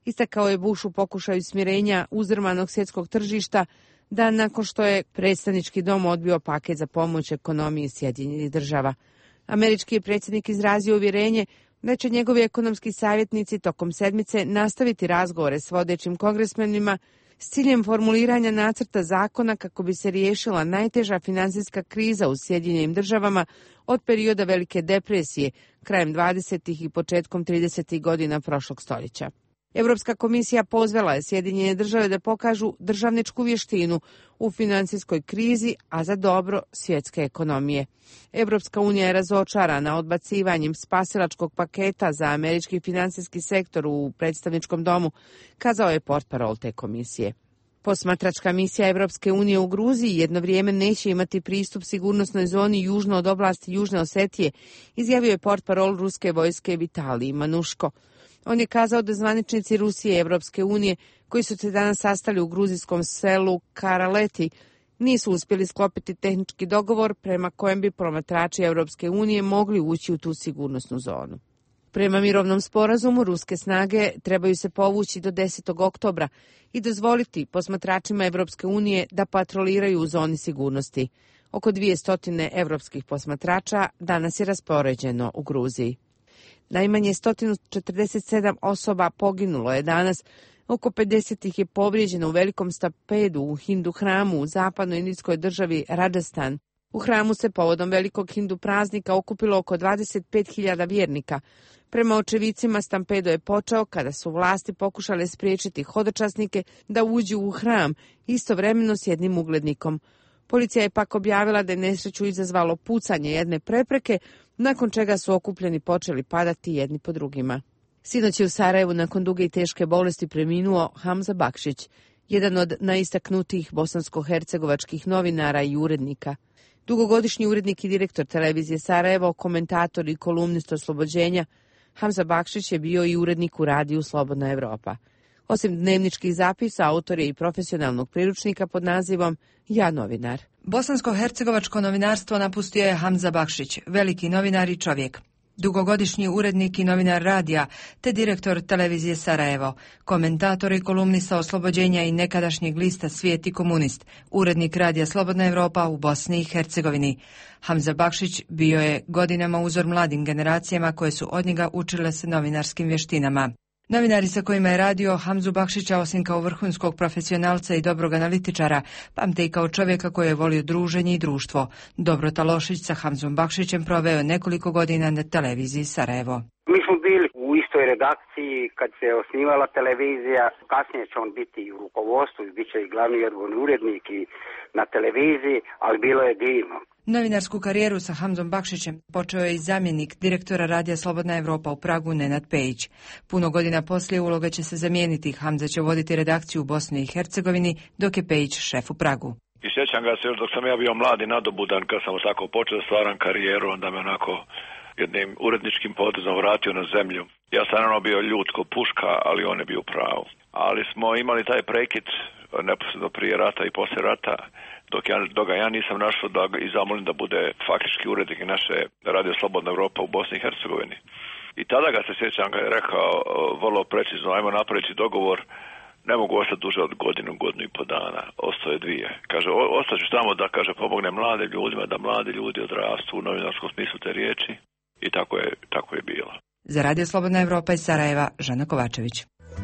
Istakao je Bush u pokušaju smirenja uzdrmanog svjetskog tržišta dan nakon što je predstavnički dom odbio paket za pomoć ekonomiji Sjedinjenih država. Američki je predsjednik izrazio uvjerenje da će njegovi ekonomski savjetnici tokom sedmice nastaviti razgovore s vodećim kongresmenima s ciljem formuliranja nacrta zakona kako bi se riješila najteža financijska kriza u Sjedinjenim državama od perioda Velike depresije krajem dvadesetih i početkom tridesetih godina prošlog stoljeća. Europska komisija pozvala je Sjedinjene države da pokažu državničku vještinu u financijskoj krizi, a za dobro svjetske ekonomije. Europska unija je razočarana odbacivanjem spasilačkog paketa za američki financijski sektor u predstavničkom domu, kazao je portparol te komisije. Posmatračka misija Europske unije u Gruziji jedno vrijeme neće imati pristup sigurnosnoj zoni južno od oblasti Južne Osetije, izjavio je portparol ruske vojske Vitalij Manuško. On je kazao da zvaničnici Rusije i Europske unije, koji su se danas sastali u gruzijskom selu Karaleti, nisu uspjeli sklopiti tehnički dogovor prema kojem bi promatrači Europske unije mogli ući u tu sigurnosnu zonu. Prema mirovnom sporazumu, ruske snage trebaju se povući do desetog oktobra i dozvoliti posmatračima Europske unije da patroliraju u zoni sigurnosti. Oko dvjesto europskih posmatrača danas je raspoređeno u Gruziji. Najmanje sto četrdeset sedam osoba poginulo je danas, oko pedeset ih je povrijeđeno u velikom stampedu u hindu hramu u zapadnoj indijskoj državi Rajasthan. U hramu se povodom velikog hindu praznika okupilo oko dvadeset pet hiljada vjernika. Prema očevicima stampedo je počeo kada su vlasti pokušale spriječiti hodočasnike da uđu u hram, istovremeno s jednim uglednikom. Policija je pak objavila da je nesreću izazvalo pucanje jedne prepreke, nakon čega su okupljeni počeli padati jedni po drugima. Sinoć je u Sarajevu nakon duge i teške bolesti preminuo Hamza Bakšić, jedan od najistaknutijih bosansko-hercegovačkih novinara i urednika. Dugogodišnji urednik i direktor televizije Sarajevo, komentator i kolumnist Oslobođenja, Hamza Bakšić je bio i urednik u radiju Slobodna Evropa. Osim dnevničkih zapisa, autor je i profesionalnog priručnika pod nazivom Ja novinar. Bosansko-hercegovačko novinarstvo napustio je Hamza Bakšić, veliki novinar i čovjek. Dugogodišnji urednik i novinar radija, te direktor televizije Sarajevo, komentator i kolumnista Oslobođenja i nekadašnjeg lista Svijet i komunist, urednik radija Slobodna Evropa u Bosni i Hercegovini. Hamza Bakšić bio je godinama uzor mladim generacijama koje su od njega učile se novinarskim vještinama. Novinari sa kojima je radio Hamzu Bakšića, osim kao vrhunskog profesionalca i dobrog analitičara, pamte i kao čovjeka koji je volio druženje i društvo. Dobro Talošić sa Hamzom Bakšićem proveo je nekoliko godina na televiziji Sarajevo. Mi smo bili u istoj redakciji kad se osnivala televizija. Kasnije će on biti i u rukovodstvu, bit će i glavni odgovorni urednik i na televiziji, ali bilo je divno. Novinarsku karijeru sa Hamzom Bakšićem počeo je i zamjenik direktora radija Slobodna Evropa u Pragu Nenad Pejić. Puno godina poslije uloga će se zamijeniti. Hamza će voditi redakciju u Bosni i Hercegovini, dok je Pejić šef u Pragu. I sjećam ga se još dok sam ja bio mladi nadobudan, kad sam tako počeo stvaram karijeru, onda me onako jednim uredničkim potezom vratio na zemlju. Ja sam ono bio ljut ko puška, ali on je bio pravo. Ali smo imali taj prekid neposredno prije rata i poslije rata, dok, ja, dok ga ja nisam našao da ga i zamolim da bude faktički urednik naše Radio Slobodna Evropa u Bosni i Hercegovini. I tada ga se sjećam, ga je rekao vrlo precizno, ajmo napraviti dogovor, ne mogu ostati duže od godinu, godinu i po dana, ostaje dvije. Kaže, ostaću tamo da, kaže, pomogne mlade ljudima, da mladi ljudi odrastu u novinarskom smislu te riječi. I tako je, tako je bilo. Za Radio Slobodna Evropa iz Sarajeva, Žana Kovačević.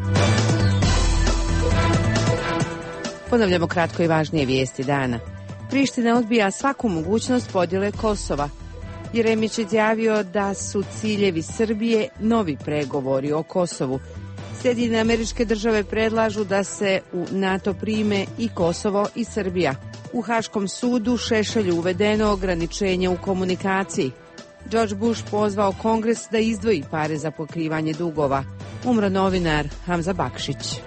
Ponavljamo kratko i važnije vijesti dana. Priština odbija svaku mogućnost podjele Kosova. Jeremić je izjavio da su ciljevi Srbije novi pregovori o Kosovu. Sjedinjene Američke Države predlažu da se u NATO prime i Kosovo i Srbija. U Haškom sudu Šešelju uvedeno ograničenje u komunikaciji. George Bush pozvao Kongres da izdvoji pare za pokrivanje dugova. Umro novinar Hamza Bakšić.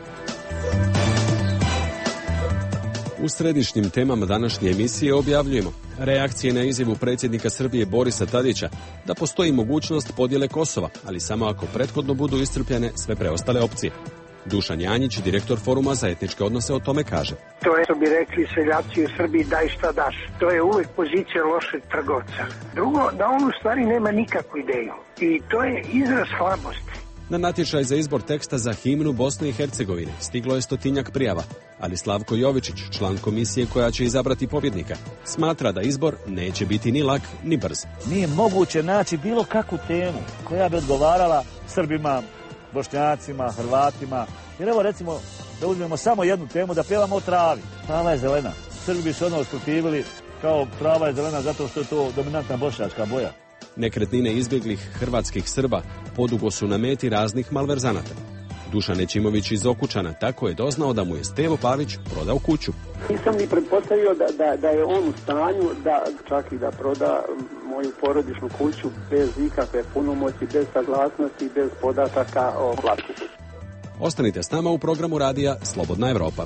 U središnjim temama današnje emisije objavljujemo reakcije na izjavu predsjednika Srbije Borisa Tadića da postoji mogućnost podjele Kosova, ali samo ako prethodno budu iscrpljene sve preostale opcije. Dušan Janjić, direktor Foruma za etničke odnose, o tome kaže. To je, što bi rekli seljaci u Srbiji, daj šta daš. To je uvijek pozicija lošeg trgovca. Drugo, da on u stvari nema nikakvu ideju. I to je izraz slabosti. Na natječaj za izbor teksta za himnu Bosne i Hercegovine stiglo je stotinjak prijava, ali Slavko Jovičić, član komisije koja će izabrati pobjednika, smatra da izbor neće biti ni lak ni brz. Nije moguće naći bilo kakvu temu koja bi odgovarala Srbima, Bošnjacima, Hrvatima. Jer evo recimo da uzmemo samo jednu temu, da pjevamo o travi. Trava je zelena. Srbi bi se ono usprotivili kao trava je zelena zato što je to dominantna bošnjačka boja. Nekretnine izbjeglih hrvatskih Srba podugo su na meti raznih malverzanata. Dušan Nećimović iz Okučana tako je doznao da mu je Stevo Pavić prodao kuću. Nisam ni pretpostavio da, da, da je on u stanju da čak i da proda moju porodičnu kuću bez ikakve punomoći, bez saglasnosti, bez podataka o vlasniku. Ostanite s nama u programu radija Slobodna Evropa.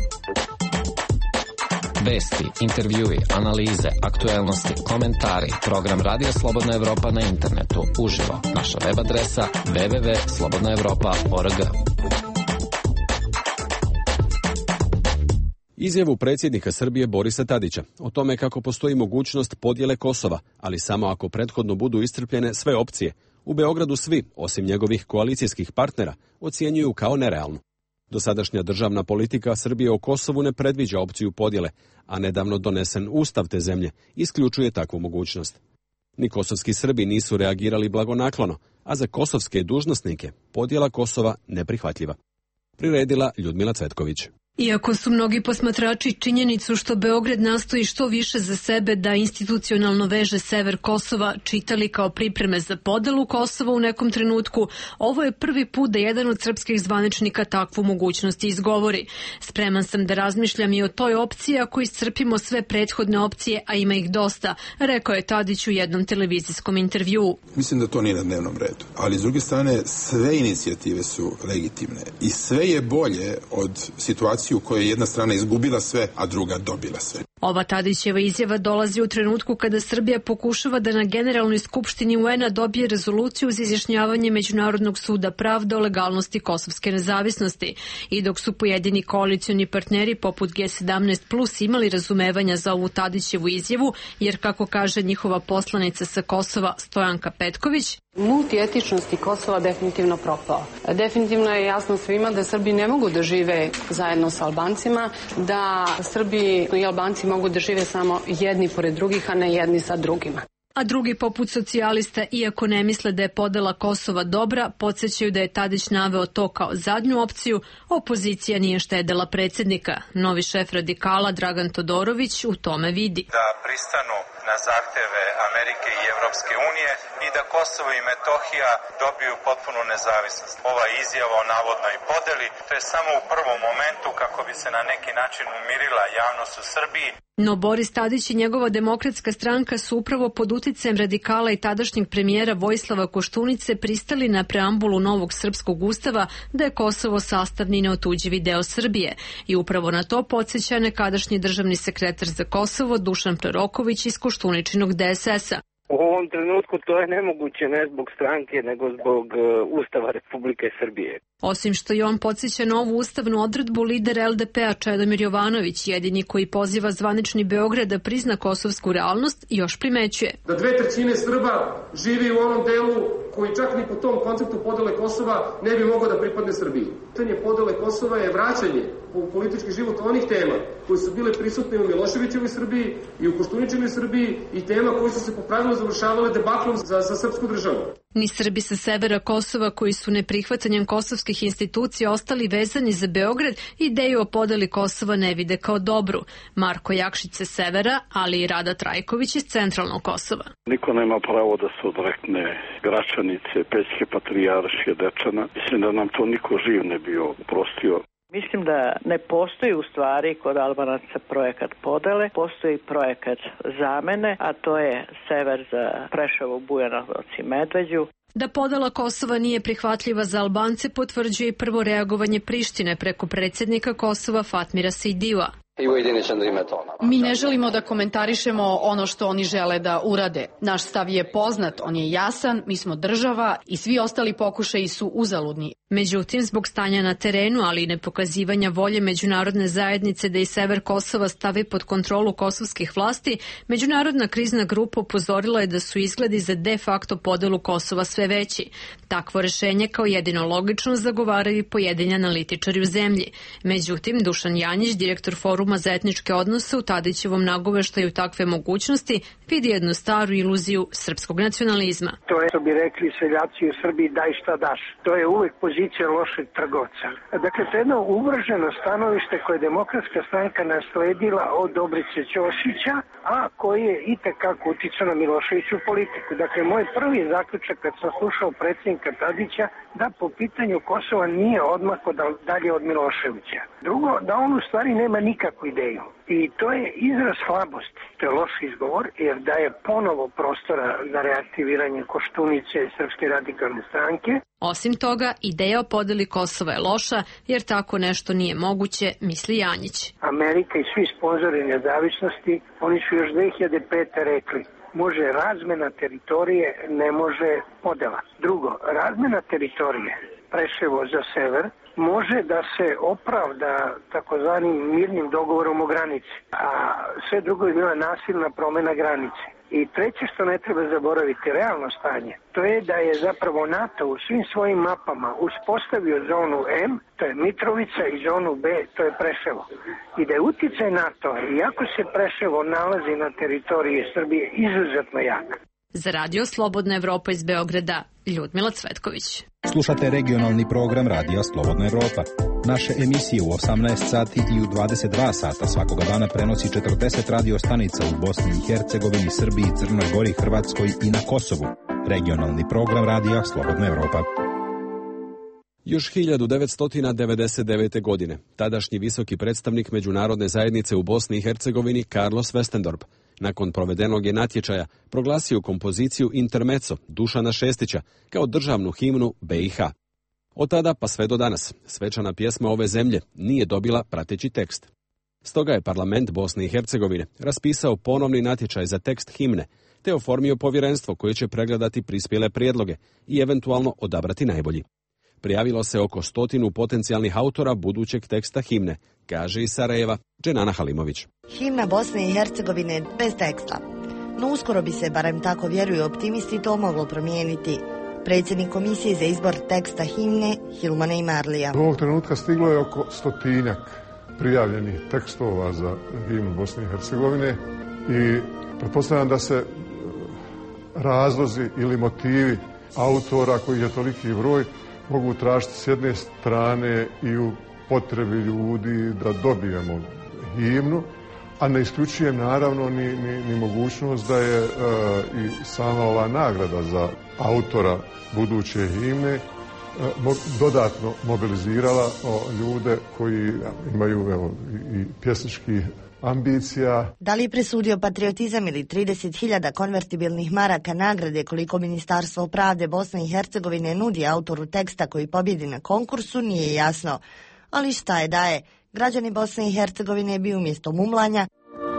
Vesti, intervjui, analize, aktuelnosti, komentari. Program Radija Slobodna Evropa na internetu. Uživo. Naša web adresa w w w tačka slobodna evropa tačka org. Izjavu predsjednika Srbije Borisa Tadića o tome kako postoji mogućnost podjele Kosova, ali samo ako prethodno budu iscrpljene sve opcije, u Beogradu svi, osim njegovih koalicijskih partnera, ocjenjuju kao nerealnu. Dosadašnja državna politika Srbije o Kosovu ne predviđa opciju podjele, a nedavno donesen ustav te zemlje isključuje takvu mogućnost. Ni kosovski Srbi nisu reagirali blagonaklono, a za kosovske dužnosnike podjela Kosova neprihvatljiva. Priredila Ljudmila Cvetković. Iako su mnogi posmatrači činjenicu što Beograd nastoji što više za sebe da institucionalno veže sever Kosova čitali kao pripreme za podelu Kosova u nekom trenutku, ovo je prvi put da jedan od srpskih zvaničnika takvu mogućnost izgovori. Spreman sam da razmišljam i o toj opciji ako iscrpimo sve prethodne opcije, a ima ih dosta, rekao je Tadić u jednom televizijskom intervjuu. Mislim da to nije na dnevnom redu, ali s druge strane sve inicijative su legitimne i sve je bolje od situacije u kojoj je jedna strana izgubila sve, a druga dobila sve. Ova Tadićeva izjava dolazi u trenutku kada Srbija pokušava da na Generalnoj skupštini U N-a dobije rezoluciju za izjašnjavanje Međunarodnog suda pravde o legalnosti kosovske nezavisnosti. I dok su pojedini koalicioni partneri poput G sedamnaest plus imali razumevanja za ovu Tadićevu izjavu, jer kako kaže njihova poslanica sa Kosova Stojanka Petković, multietičnosti Kosova definitivno propao. Definitivno je jasno svima da Srbi ne mogu da žive zajedno sa Albancima, da Srbi i Albanci mogu da žive samo jedni pored drugih, a ne jedni sa drugima. A drugi poput socijalista, iako ne misle da je podela Kosova dobra, podsjećaju da je Tadić naveo to kao zadnju opciju, opozicija nije štedela predsjednika. Novi šef radikala Dragan Todorović u tome vidi. Da pristanu na zahteve Amerike i Evropske unije i da Kosovo i Metohija dobiju potpunu nezavisnost. Ova izjava o navodnoj podeli, to je samo u prvom momentu kako bi se na neki način umirila javnost u Srbiji. No Boris Tadić i njegova demokratska stranka su upravo pod uticajem radikala i tadašnjeg premijera Vojislava Koštunice pristali na preambulu novog srpskog ustava da je Kosovo sastavni neotuđivi deo Srbije. I upravo na to podsjeća nekadašnji državni sekretar za Kosovo Dušan Proroković iz Koštuničinog D S S-a. U ovom trenutku to je nemoguće ne zbog stranke, nego zbog uh, Ustava Republike Srbije. Osim što i on podsjeća na ovu ustavnu odredbu, lider L D P-a Čedomir Jovanović, jedini koji poziva zvanični Beograd da prizna kosovsku realnost, još primećuje. Da dve trećine Srba živi u onom delu koji čak ni po tom konceptu podele Kosova ne bi mogao da pripadne Srbiji. Pitanje podele Kosova je vraćanje u politički život onih tema koji su bile prisutne u Miloševićevoj Srbiji i u Koštuničinoj Srbiji i tema koji su se po pravilu završavale debaklom za, za srpsku državu. Ni Srbi sa severa Kosova koji su neprihvatanjem kosovskih institucija ostali vezani za Beograd, ideju o podeli Kosova ne vide kao dobru. Marko Jakšić sa severa, ali i Rada Trajković iz centralnog Kosova. Niko nema pravo da se odrekne Gračanice, Pećke patrijaršije, Dečana. Mislim da nam to niko živ ne bio oprostio. Mislim da ne postoji u stvari kod Albanaca projekat podele, postoji projekat zamene, a to je sever za Preševo, Bujanovac i Medveđu. Da podela Kosova nije prihvatljiva za Albance potvrđuje i prvo reagovanje Prištine preko predsjednika Kosova Fatmira Sejdija. Mi ne želimo da komentarišemo ono što oni žele da urade. Naš stav je poznat, on je jasan, mi smo država i svi ostali pokušaji su uzaludni, Međutim, zbog stanja na terenu, ali i nepokazivanja volje međunarodne zajednice da i sever Kosova stavi pod kontrolu kosovskih vlasti, međunarodna krizna grupa upozorila je da su izgledi za de facto podelu Kosova sve veći. Takvo rešenje kao jedino logično zagovaraju i pojedini analitičari u zemlji. Međutim, Dušan Janjić, direktor Foruma za etničke odnose, u Tadićevom nagoveštaju takve mogućnosti vidi jednu staru iluziju srpskog nacionalizma. To je, što bi rekli seljaci u Srbiji, daj šta daš. To je uvek pozicija lošeg trgovca. Dakle, to je jedno uvrženo stanovište koje je Demokratska stranka nasledila od Dobrice Ćosića, a koji je itekako uticao na Miloševiću politiku. Dakle, moj prvi zaključak kad sam slušao predsjednika Tadića da po pitanju Kosova nije odmako dalje od Miloševića. Drugo, da on u stvari nema nikakvu ideju. I to je izraz slabosti. To je loš izgovor jer daje ponovo prostora za reaktiviranje Koštunice Srpske radikalne stranke. Osim toga, ideja o podeli Kosova je loša jer tako nešto nije moguće, misli Janjić. Amerika i svi sponzori nezavisnosti, oni su još dve hiljade pete rekli može razmena teritorije, ne može podela. Drugo, razmena teritorije, Preševo za sever, može da se opravda takozvanim mirnim dogovorom o granici, a sve drugo je bila nasilna promjena granice. I treće što ne treba zaboraviti, realno stanje, to je da je zapravo NATO u svim svojim mapama uspostavio zonu M, to je Mitrovica, i zonu B, to je Preševo. I da je uticaj NATO, iako se Preševo nalazi na teritoriji Srbije, izuzetno jak. Za radio Slobodna Evropa iz Beograda, Ljudmila Cvetković. Slušate regionalni program Radija Slobodna Evropa. Naše emisije u osamnaest sati i u dvadeset dva sata svakoga dana prenosi četrdeset radio stanica u Bosni i Hercegovini, Srbiji, Crnoj Gori, Hrvatskoj i na Kosovu. Regionalni program Radija Slobodna Evropa. Još hiljadu devetsto devedeset devete. godine tadašnji visoki predstavnik međunarodne zajednice u Bosni i Hercegovini Carlos Westendorp nakon provedenog je natječaja proglasio kompoziciju Intermezzo Dušana Šestića kao državnu himnu B i H. Od tada pa sve do danas svečana pjesma ove zemlje nije dobila prateći tekst. Stoga je parlament Bosne i Hercegovine raspisao ponovni natječaj za tekst himne te oformio povjerenstvo koje će pregledati prispjele prijedloge i eventualno odabrati najbolji. Prijavilo se oko stotinu potencijalnih autora budućeg teksta himne, kaže iz Sarajeva Dženana Halimović. Himna Bosne i Hercegovine bez teksta. No uskoro bi se, barem tako vjeruju optimisti, to moglo promijeniti. Predsjednik komisije za izbor teksta himne Hilma Neymarlija. U ovog trenutka stiglo je oko stotinjak prijavljenih tekstova za himnu Bosne i Hercegovine i pretpostavljam da se razlozi ili motivi autora koji je toliki broj mogu tražiti s jedne strane i u potrebi ljudi da dobijemo himnu, a ne isključujem naravno ni, ni, ni mogućnost da je e, i sama ova nagrada za autora buduće himne e, mo, dodatno mobilizirala o, ljude koji imaju evo, i, i pjesnički ambicija. Da li je presudio patriotizam ili trideset hiljada konvertibilnih maraka nagrade koliko Ministarstvo pravde Bosne i Hercegovine nudi autoru teksta koji pobjedi na konkursu, nije jasno. Ali šta je da je, građani Bosne i Hercegovine bi umjesto mumlanja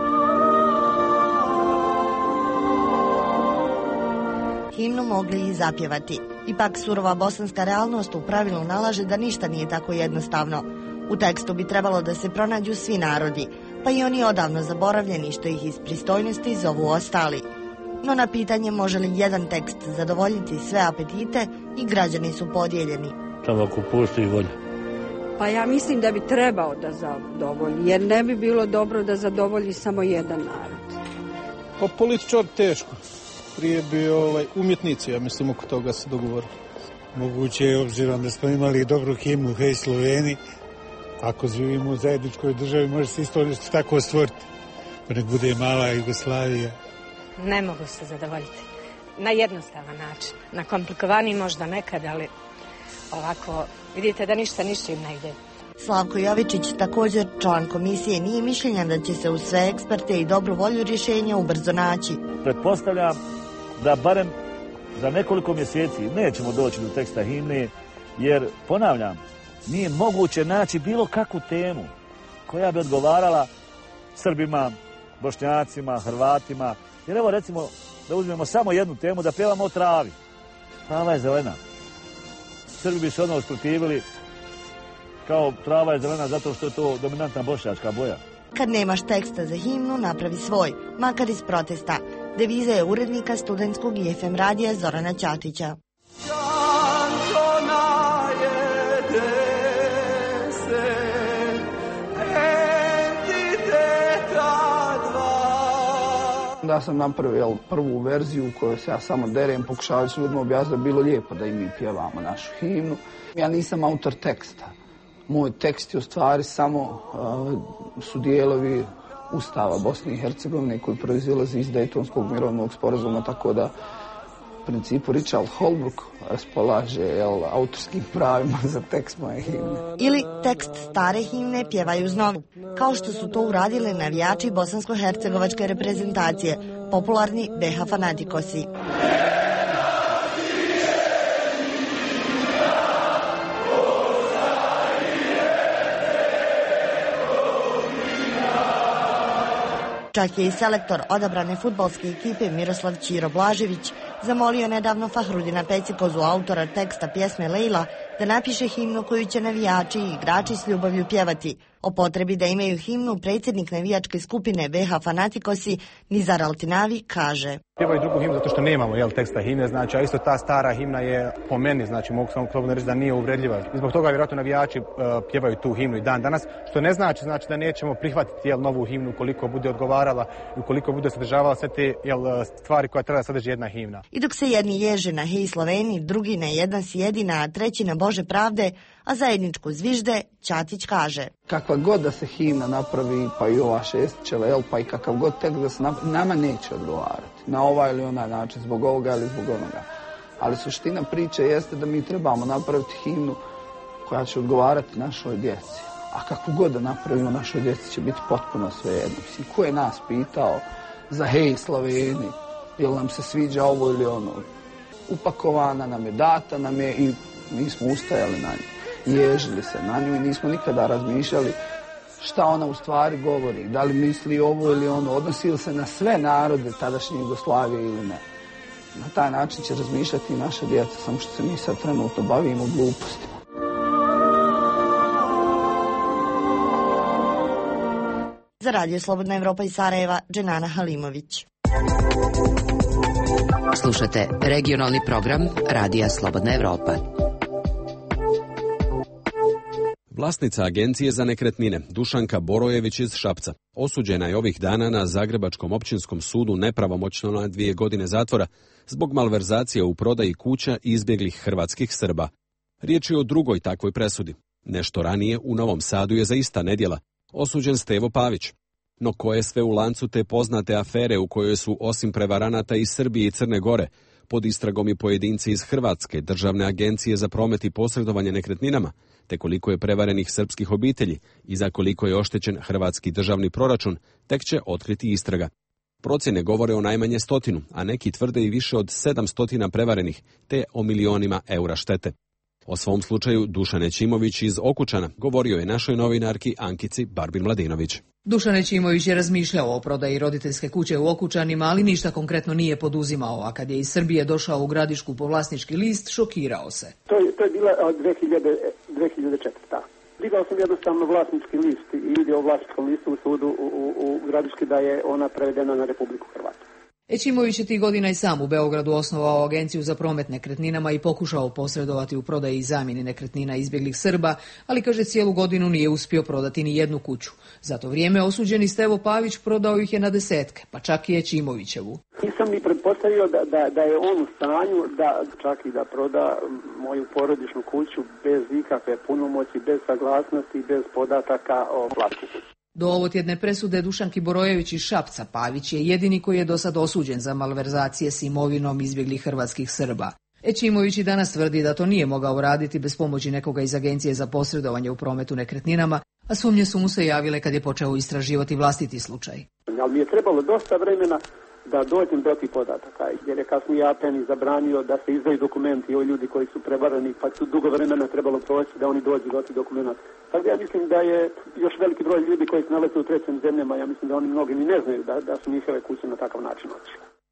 himnu mogli i zapjevati. Ipak surova bosanska realnost u pravilu nalaže da ništa nije tako jednostavno. U tekstu bi trebalo da se pronađu svi narodi, pa i oni odavno zaboravljeni što ih iz pristojnosti zovu ostali. No na pitanje može li jedan tekst zadovoljiti sve apetite i građani su podijeljeni. Samo ako postoji volja. Pa ja mislim da bi trebao da zadovolji, jer ne bi bilo dobro da zadovolji samo jedan narod. Pa političar teško. Prije bi ovaj, umjetnici, ja mislim, oko toga se dogovorili. Moguće je, obzirom da smo imali dobru himnu Hej Sloveni, ako živimo u zajedničkoj državi, može se isto tako stvoriti. Pa nek bude mala Jugoslavija. Ne mogu se zadovoljiti. Na jednostavan način. Na komplikovaniji možda nekad, ali ovako, vidite da ništa ništa im ne ide. Slavko Jovičić, također član komisije, nije mišljenja da će se uz sve eksperte i dobru volju rješenja ubrzo naći. Pretpostavljam da barem za nekoliko mjeseci nećemo doći do teksta himne, jer, ponavljam, nije moguće naći bilo kakvu temu koja bi odgovarala Srbima, Bošnjacima, Hrvatima. Jer evo recimo da uzmemo samo jednu temu, da pjevamo o travi. Trava je zelena. Srbi bi se ono usprotivili kao trava je zelena zato što je to dominantna bošnjačka boja. Kad nemaš teksta za himnu, napravi svoj, makar iz protesta. Deviza je urednika studentskog i F M radija Zorana Ćatića. Da sam napravio prvu verziju u kojoj se ja samo derem, pokušavali su ljudima objasniti da je bilo lijepo da i mi pjevamo našu himnu. Ja nisam autor teksta. Moj tekst je u stvari samo uh, su dijelovi Ustava Bosne i Hercegovine koji proizilazi iz Dejtonskog mirovnog sporazuma, tako da u principu Richard Holbrooke raspolaže jel, autorskim pravima za tekst moje himne. Ili tekst stare himne pjevaju uz novu, kao što su to uradili navijači bosansko-hercegovačke reprezentacije, popularni B H fanatikosi. Čak je i selektor odabrane fudbalske ekipe Miroslav Ćiro Blažević zamolio nedavno Fahrudina Pecikozu, autora teksta pjesme Lejla, da napiše himnu koju će navijači i igrači s ljubavlju pjevati. O potrebi da imaju himnu predsjednik navijačke skupine B H fanatikosi Nizar Altinavi kaže: Pjevaju drugu himnu zato što nemamo jel, teksta himne, znači, a isto ta stara himna je po meni, znači mogu samo slobodno reći da nije uvredljiva. I zbog toga vjerojatno navijači uh, pjevaju tu himnu i dan danas, što ne znači, znači da nećemo prihvatiti jel, novu himnu ukoliko bude odgovarala i ukoliko bude sadržavala sve te jel, stvari koje treba sadrži jedna himna. I dok se jedni ježe na Hej Sloveni, drugi na Jedan si jedina, a treći na Bože pravde, a zajedničku zvižde, Ćatić kaže: Kakva god da se himna napravi, pa i ova Šestićeva, jel, pa i kakav god tekst da se napravi, nama neće odgovarati na ovaj ili onaj način, zbog ovoga ili zbog onoga. Ali suština priče jeste da mi trebamo napraviti himnu koja će odgovarati našoj djeci. A kakvu god da napravimo, našoj djeci će biti potpuno svejedno. Mislim, ko je nas pitao za Hej Sloveni, jel nam se sviđa ovo ili ono? Upakovana nam je, data nam je i mi smo ustajali na nju. Ježili se na nju i nismo nikada razmišljali šta ona u stvari govori. Da li misli ovo ili ono, odnosi li se na sve narode tadašnje Jugoslavije ili ne. Na taj način će razmišljati i naša djeca, samo što se mi sad trenutno bavimo glupostima. Za Radio Slobodna Evropa iz Sarajeva, Dženana Halimović. Slušate regionalni program Radija Slobodna Evropa. Vlasnica Agencije za nekretnine, Dušanka Borojević iz Šapca, osuđena je ovih dana na Zagrebačkom općinskom sudu nepravomoćno na dvije godine zatvora zbog malverzacije u prodaji kuća izbjeglih hrvatskih Srba. Riječ je o drugoj takvoj presudi. Nešto ranije u Novom Sadu je za ista nedjela osuđen Stevo Pavić. No ko je sve u lancu te poznate afere u kojoj su osim prevaranata iz Srbije i Crne Gore pod istragom i pojedinci iz Hrvatske, Državne agencije za promet i posredovanje nekretninama, te koliko je prevarenih srpskih obitelji i za koliko je oštećen hrvatski državni proračun, tek će otkriti istraga. Procjene govore o najmanje stotinu, a neki tvrde i više od sedamstotina prevarenih, te o milionima eura štete. O svom slučaju Dušan Ećimović iz Okučana govorio je našoj novinarki Ankici Barbin Mladinović. Dušan Ećimović je razmišljao o prodaji roditeljske kuće u Okučanima, ali ništa konkretno nije poduzimao, a kad je iz Srbije došao u Gradišku po vlasnički list, šokirao se. To je, to je bila od dve hiljade četvrte. Digao sam jednostavno vlasnički list i vidio u vlasničkom listu u sudu u, u, u Gradiški da je ona prevedena na Republiku Hrvatsku. Ećimović je tih godina i sam u Beogradu osnovao agenciju za promet nekretninama i pokušao posredovati u prodaji i zamjeni nekretnina izbjeglih Srba, ali kaže cijelu godinu nije uspio prodati ni jednu kuću. Za to vrijeme osuđeni Stevo Pavić prodao ih je na desetke, pa čak i Ećimovićevu. Nisam ni pretpostavio da, da, da je on u stanju da čak i da proda moju porodičnu kuću bez ikakve punomoći, bez saglasnosti, bez podataka o vlasniku kuće. Do ovotjedne presude Dušanki Borojević iz Šapca Pavić je jedini koji je do sad osuđen za malverzacije s imovinom izbjeglih hrvatskih Srba. Ećimović i danas tvrdi da to nije mogao raditi bez pomoći nekoga iz Agencije za posredovanje u prometu nekretninama, a sumnje su mu se javile kad je počeo istraživati vlastiti slučaj. Ali mi je trebalo dosta vremena da dođem do tih podataka, jer je kasnije A P N zabranio da se izdaju dokumenti o ljudi koji su prevarani, pa su dugo vremena trebalo proći da oni dođu do tih dokumenta. Tako ja mislim da je još veliki broj ljudi koji se nalaze u trećim zemljama, ja mislim da oni mnogi ni ne znaju da, da su njihove kuće na takav način otišle.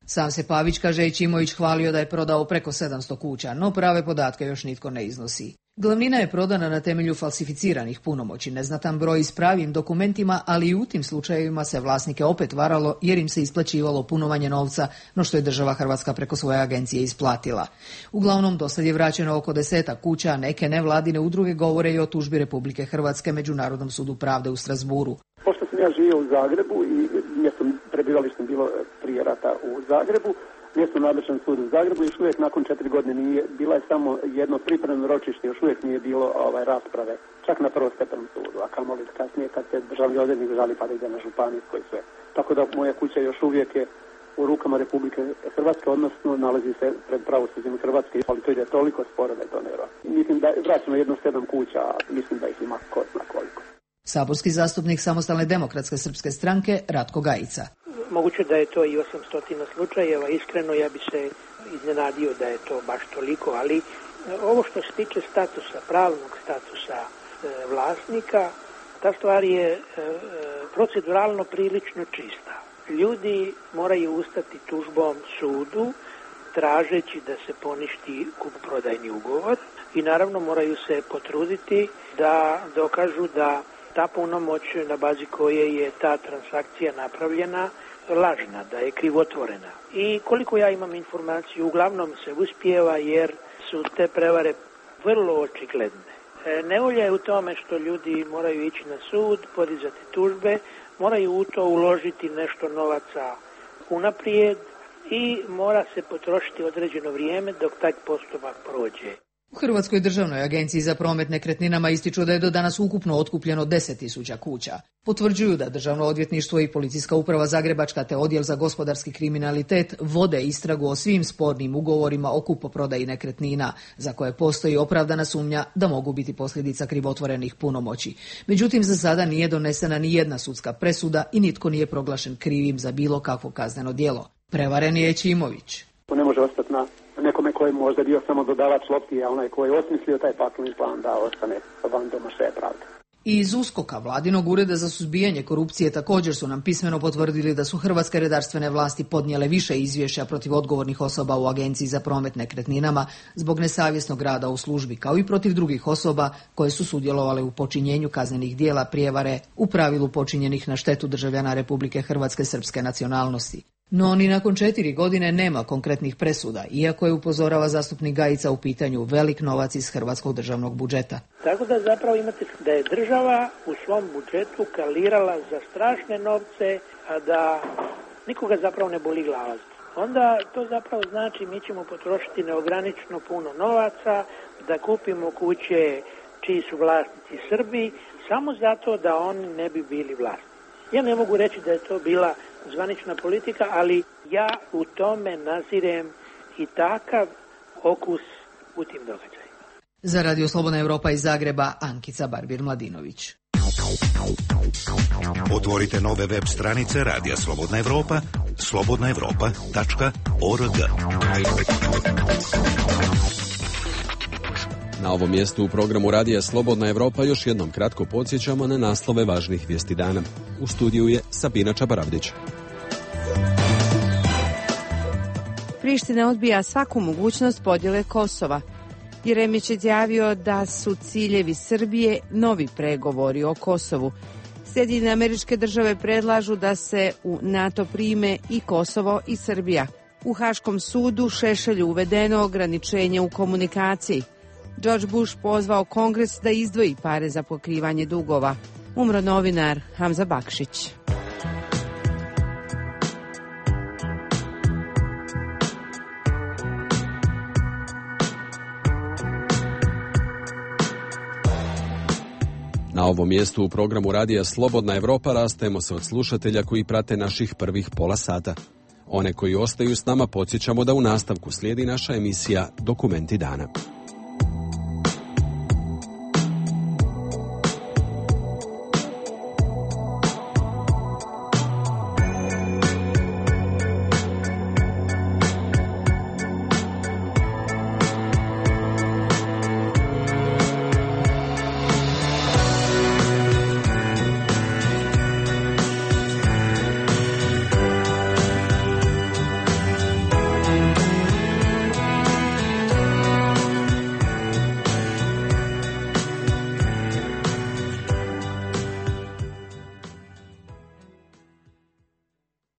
Sam se Pavić, kaže Ećimović, hvalio da je prodao preko sedamsto kuća, no prave podatke još nitko ne iznosi. Glavnina je prodana na temelju falsificiranih punomoći, neznatan broj s pravim dokumentima, ali i u tim slučajevima se vlasnike opet varalo jer im se isplaćivalo puno manje novca no što je država Hrvatska preko svoje agencije isplatila. Uglavnom, dosad je vraćeno oko desetak kuća, neke nevladine udruge govore i o tužbi Republike Hrvatske Međunarodnom sudu pravde u Strasburu. Pošto sam ja živio u Zagrebu i mjesto prebivalište bilo prije rata u Zagrebu, mjesto nadležan sud u Zagrebu, još uvijek nakon četiri godine nije, bila je samo jedno pripremno ročište, još uvijek nije bilo ovaj, rasprave, čak na prvostepenom sudu, a kamoli kasnije kad se državni odvjetnik žali pa da ide na županijsko i sve. Tako da moja kuća još uvijek je u rukama Republike Hrvatske, odnosno nalazi se pred pravosuđem Hrvatske, ali to ide toliko sporo da je to nevjerojatno. Mislim da je vraćeno jedno sedam kuća, a mislim da ih ima ko zna koliko. Saborski zastupnik Samostalne demokratske srpske stranke Ratko Gajica. Moguće da je to i osamsto slučajeva, iskreno ja bi se iznenadio da je to baš toliko, ali ovo što se tiče statusa, pravnog statusa e, vlasnika, ta stvar je e, proceduralno prilično čista. Ljudi moraju ustati tužbom sudu tražeći da se poništi kupoprodajni ugovor i naravno moraju se potruditi da dokažu da ta punomoć na bazi koje je ta transakcija napravljena lažna, da je krivotvorena. I koliko ja imam informaciju, uglavnom se uspijeva jer su te prevare vrlo očigledne. E, nevolja je u tome što ljudi moraju ići na sud, podizati tužbe, moraju u to uložiti nešto novaca unaprijed i mora se potrošiti određeno vrijeme dok taj postupak prođe. U Hrvatskoj državnoj agenciji za promet nekretninama ističu da je do danas ukupno otkupljeno deset tisuća kuća. Potvrđuju da Državno odvjetništvo i Policijska uprava Zagrebačka te Odjel za gospodarski kriminalitet vode istragu o svim spornim ugovorima o kupoprodaji nekretnina, za koje postoji opravdana sumnja da mogu biti posljedica krivotvorenih punomoći. Međutim, za sada nije donesena ni jedna sudska presuda i nitko nije proglašen krivim za bilo kakvo kazneno djelo. Prevaren je Ećimović. To ne može ostati na nekome koji je možda bio samo dodavač lopti, a onaj koji je osmislio taj poslovni plan da ostane van domašaja pravde. I iz USKOK-a, Vladinog ureda za suzbijanje korupcije, također su nam pismeno potvrdili da su hrvatske redarstvene vlasti podnijele više izvješća protiv odgovornih osoba u Agenciji za promet nekretninama zbog nesavjesnog rada u službi, kao i protiv drugih osoba koje su sudjelovale u počinjenju kaznenih djela prijevare, u pravilu počinjenih na štetu državljana Republike Hrvatske srpske nacionalnosti. No ni nakon četiri godine nema konkretnih presuda, iako je, upozorava zastupnik Gajica, u pitanju velik novac iz hrvatskog državnog budžeta. Tako da zapravo imate da je država u svom budžetu kalirala za strašne novce, a da nikoga zapravo ne boli glava. Onda to zapravo znači mi ćemo potrošiti neograničeno puno novaca da kupimo kuće čiji su vlasnici Srbi, samo zato da oni ne bi bili vlasnici. Ja ne mogu reći da je to bila zvanična politika, ali ja u tome nazirem i takav okus u tim događajima. Za Radio Slobodna Evropa iz Zagreba, Ankica Barbir-Mladinović. Otvorite nove web stranice Radija Slobodna Evropa, slobodna evropa tačka org. Na ovom mjestu u programu Radija Slobodna Evropa još jednom kratko podsjećamo na naslove važnih vijesti dana. U studiju je Sabina Čabaravdić. Priština odbija svaku mogućnost podjele Kosova. Jeremić je izjavio da su ciljevi Srbije novi pregovori o Kosovu. Sjedinjene Američke Države predlažu da se u NATO prime i Kosovo i Srbija. U Haškom sudu Šešelju uvedeno ograničenje u komunikaciji. George Bush pozvao Kongres da izdvoji pare za pokrivanje dugova. Umro novinar Hamza Bakšić. Na ovom mjestu u programu Radija Slobodna Evropa rastajemo se od slušatelja koji prate naših prvih pola sata. One koji ostaju s nama podsjećamo da u nastavku slijedi naša emisija Dokumenti dana.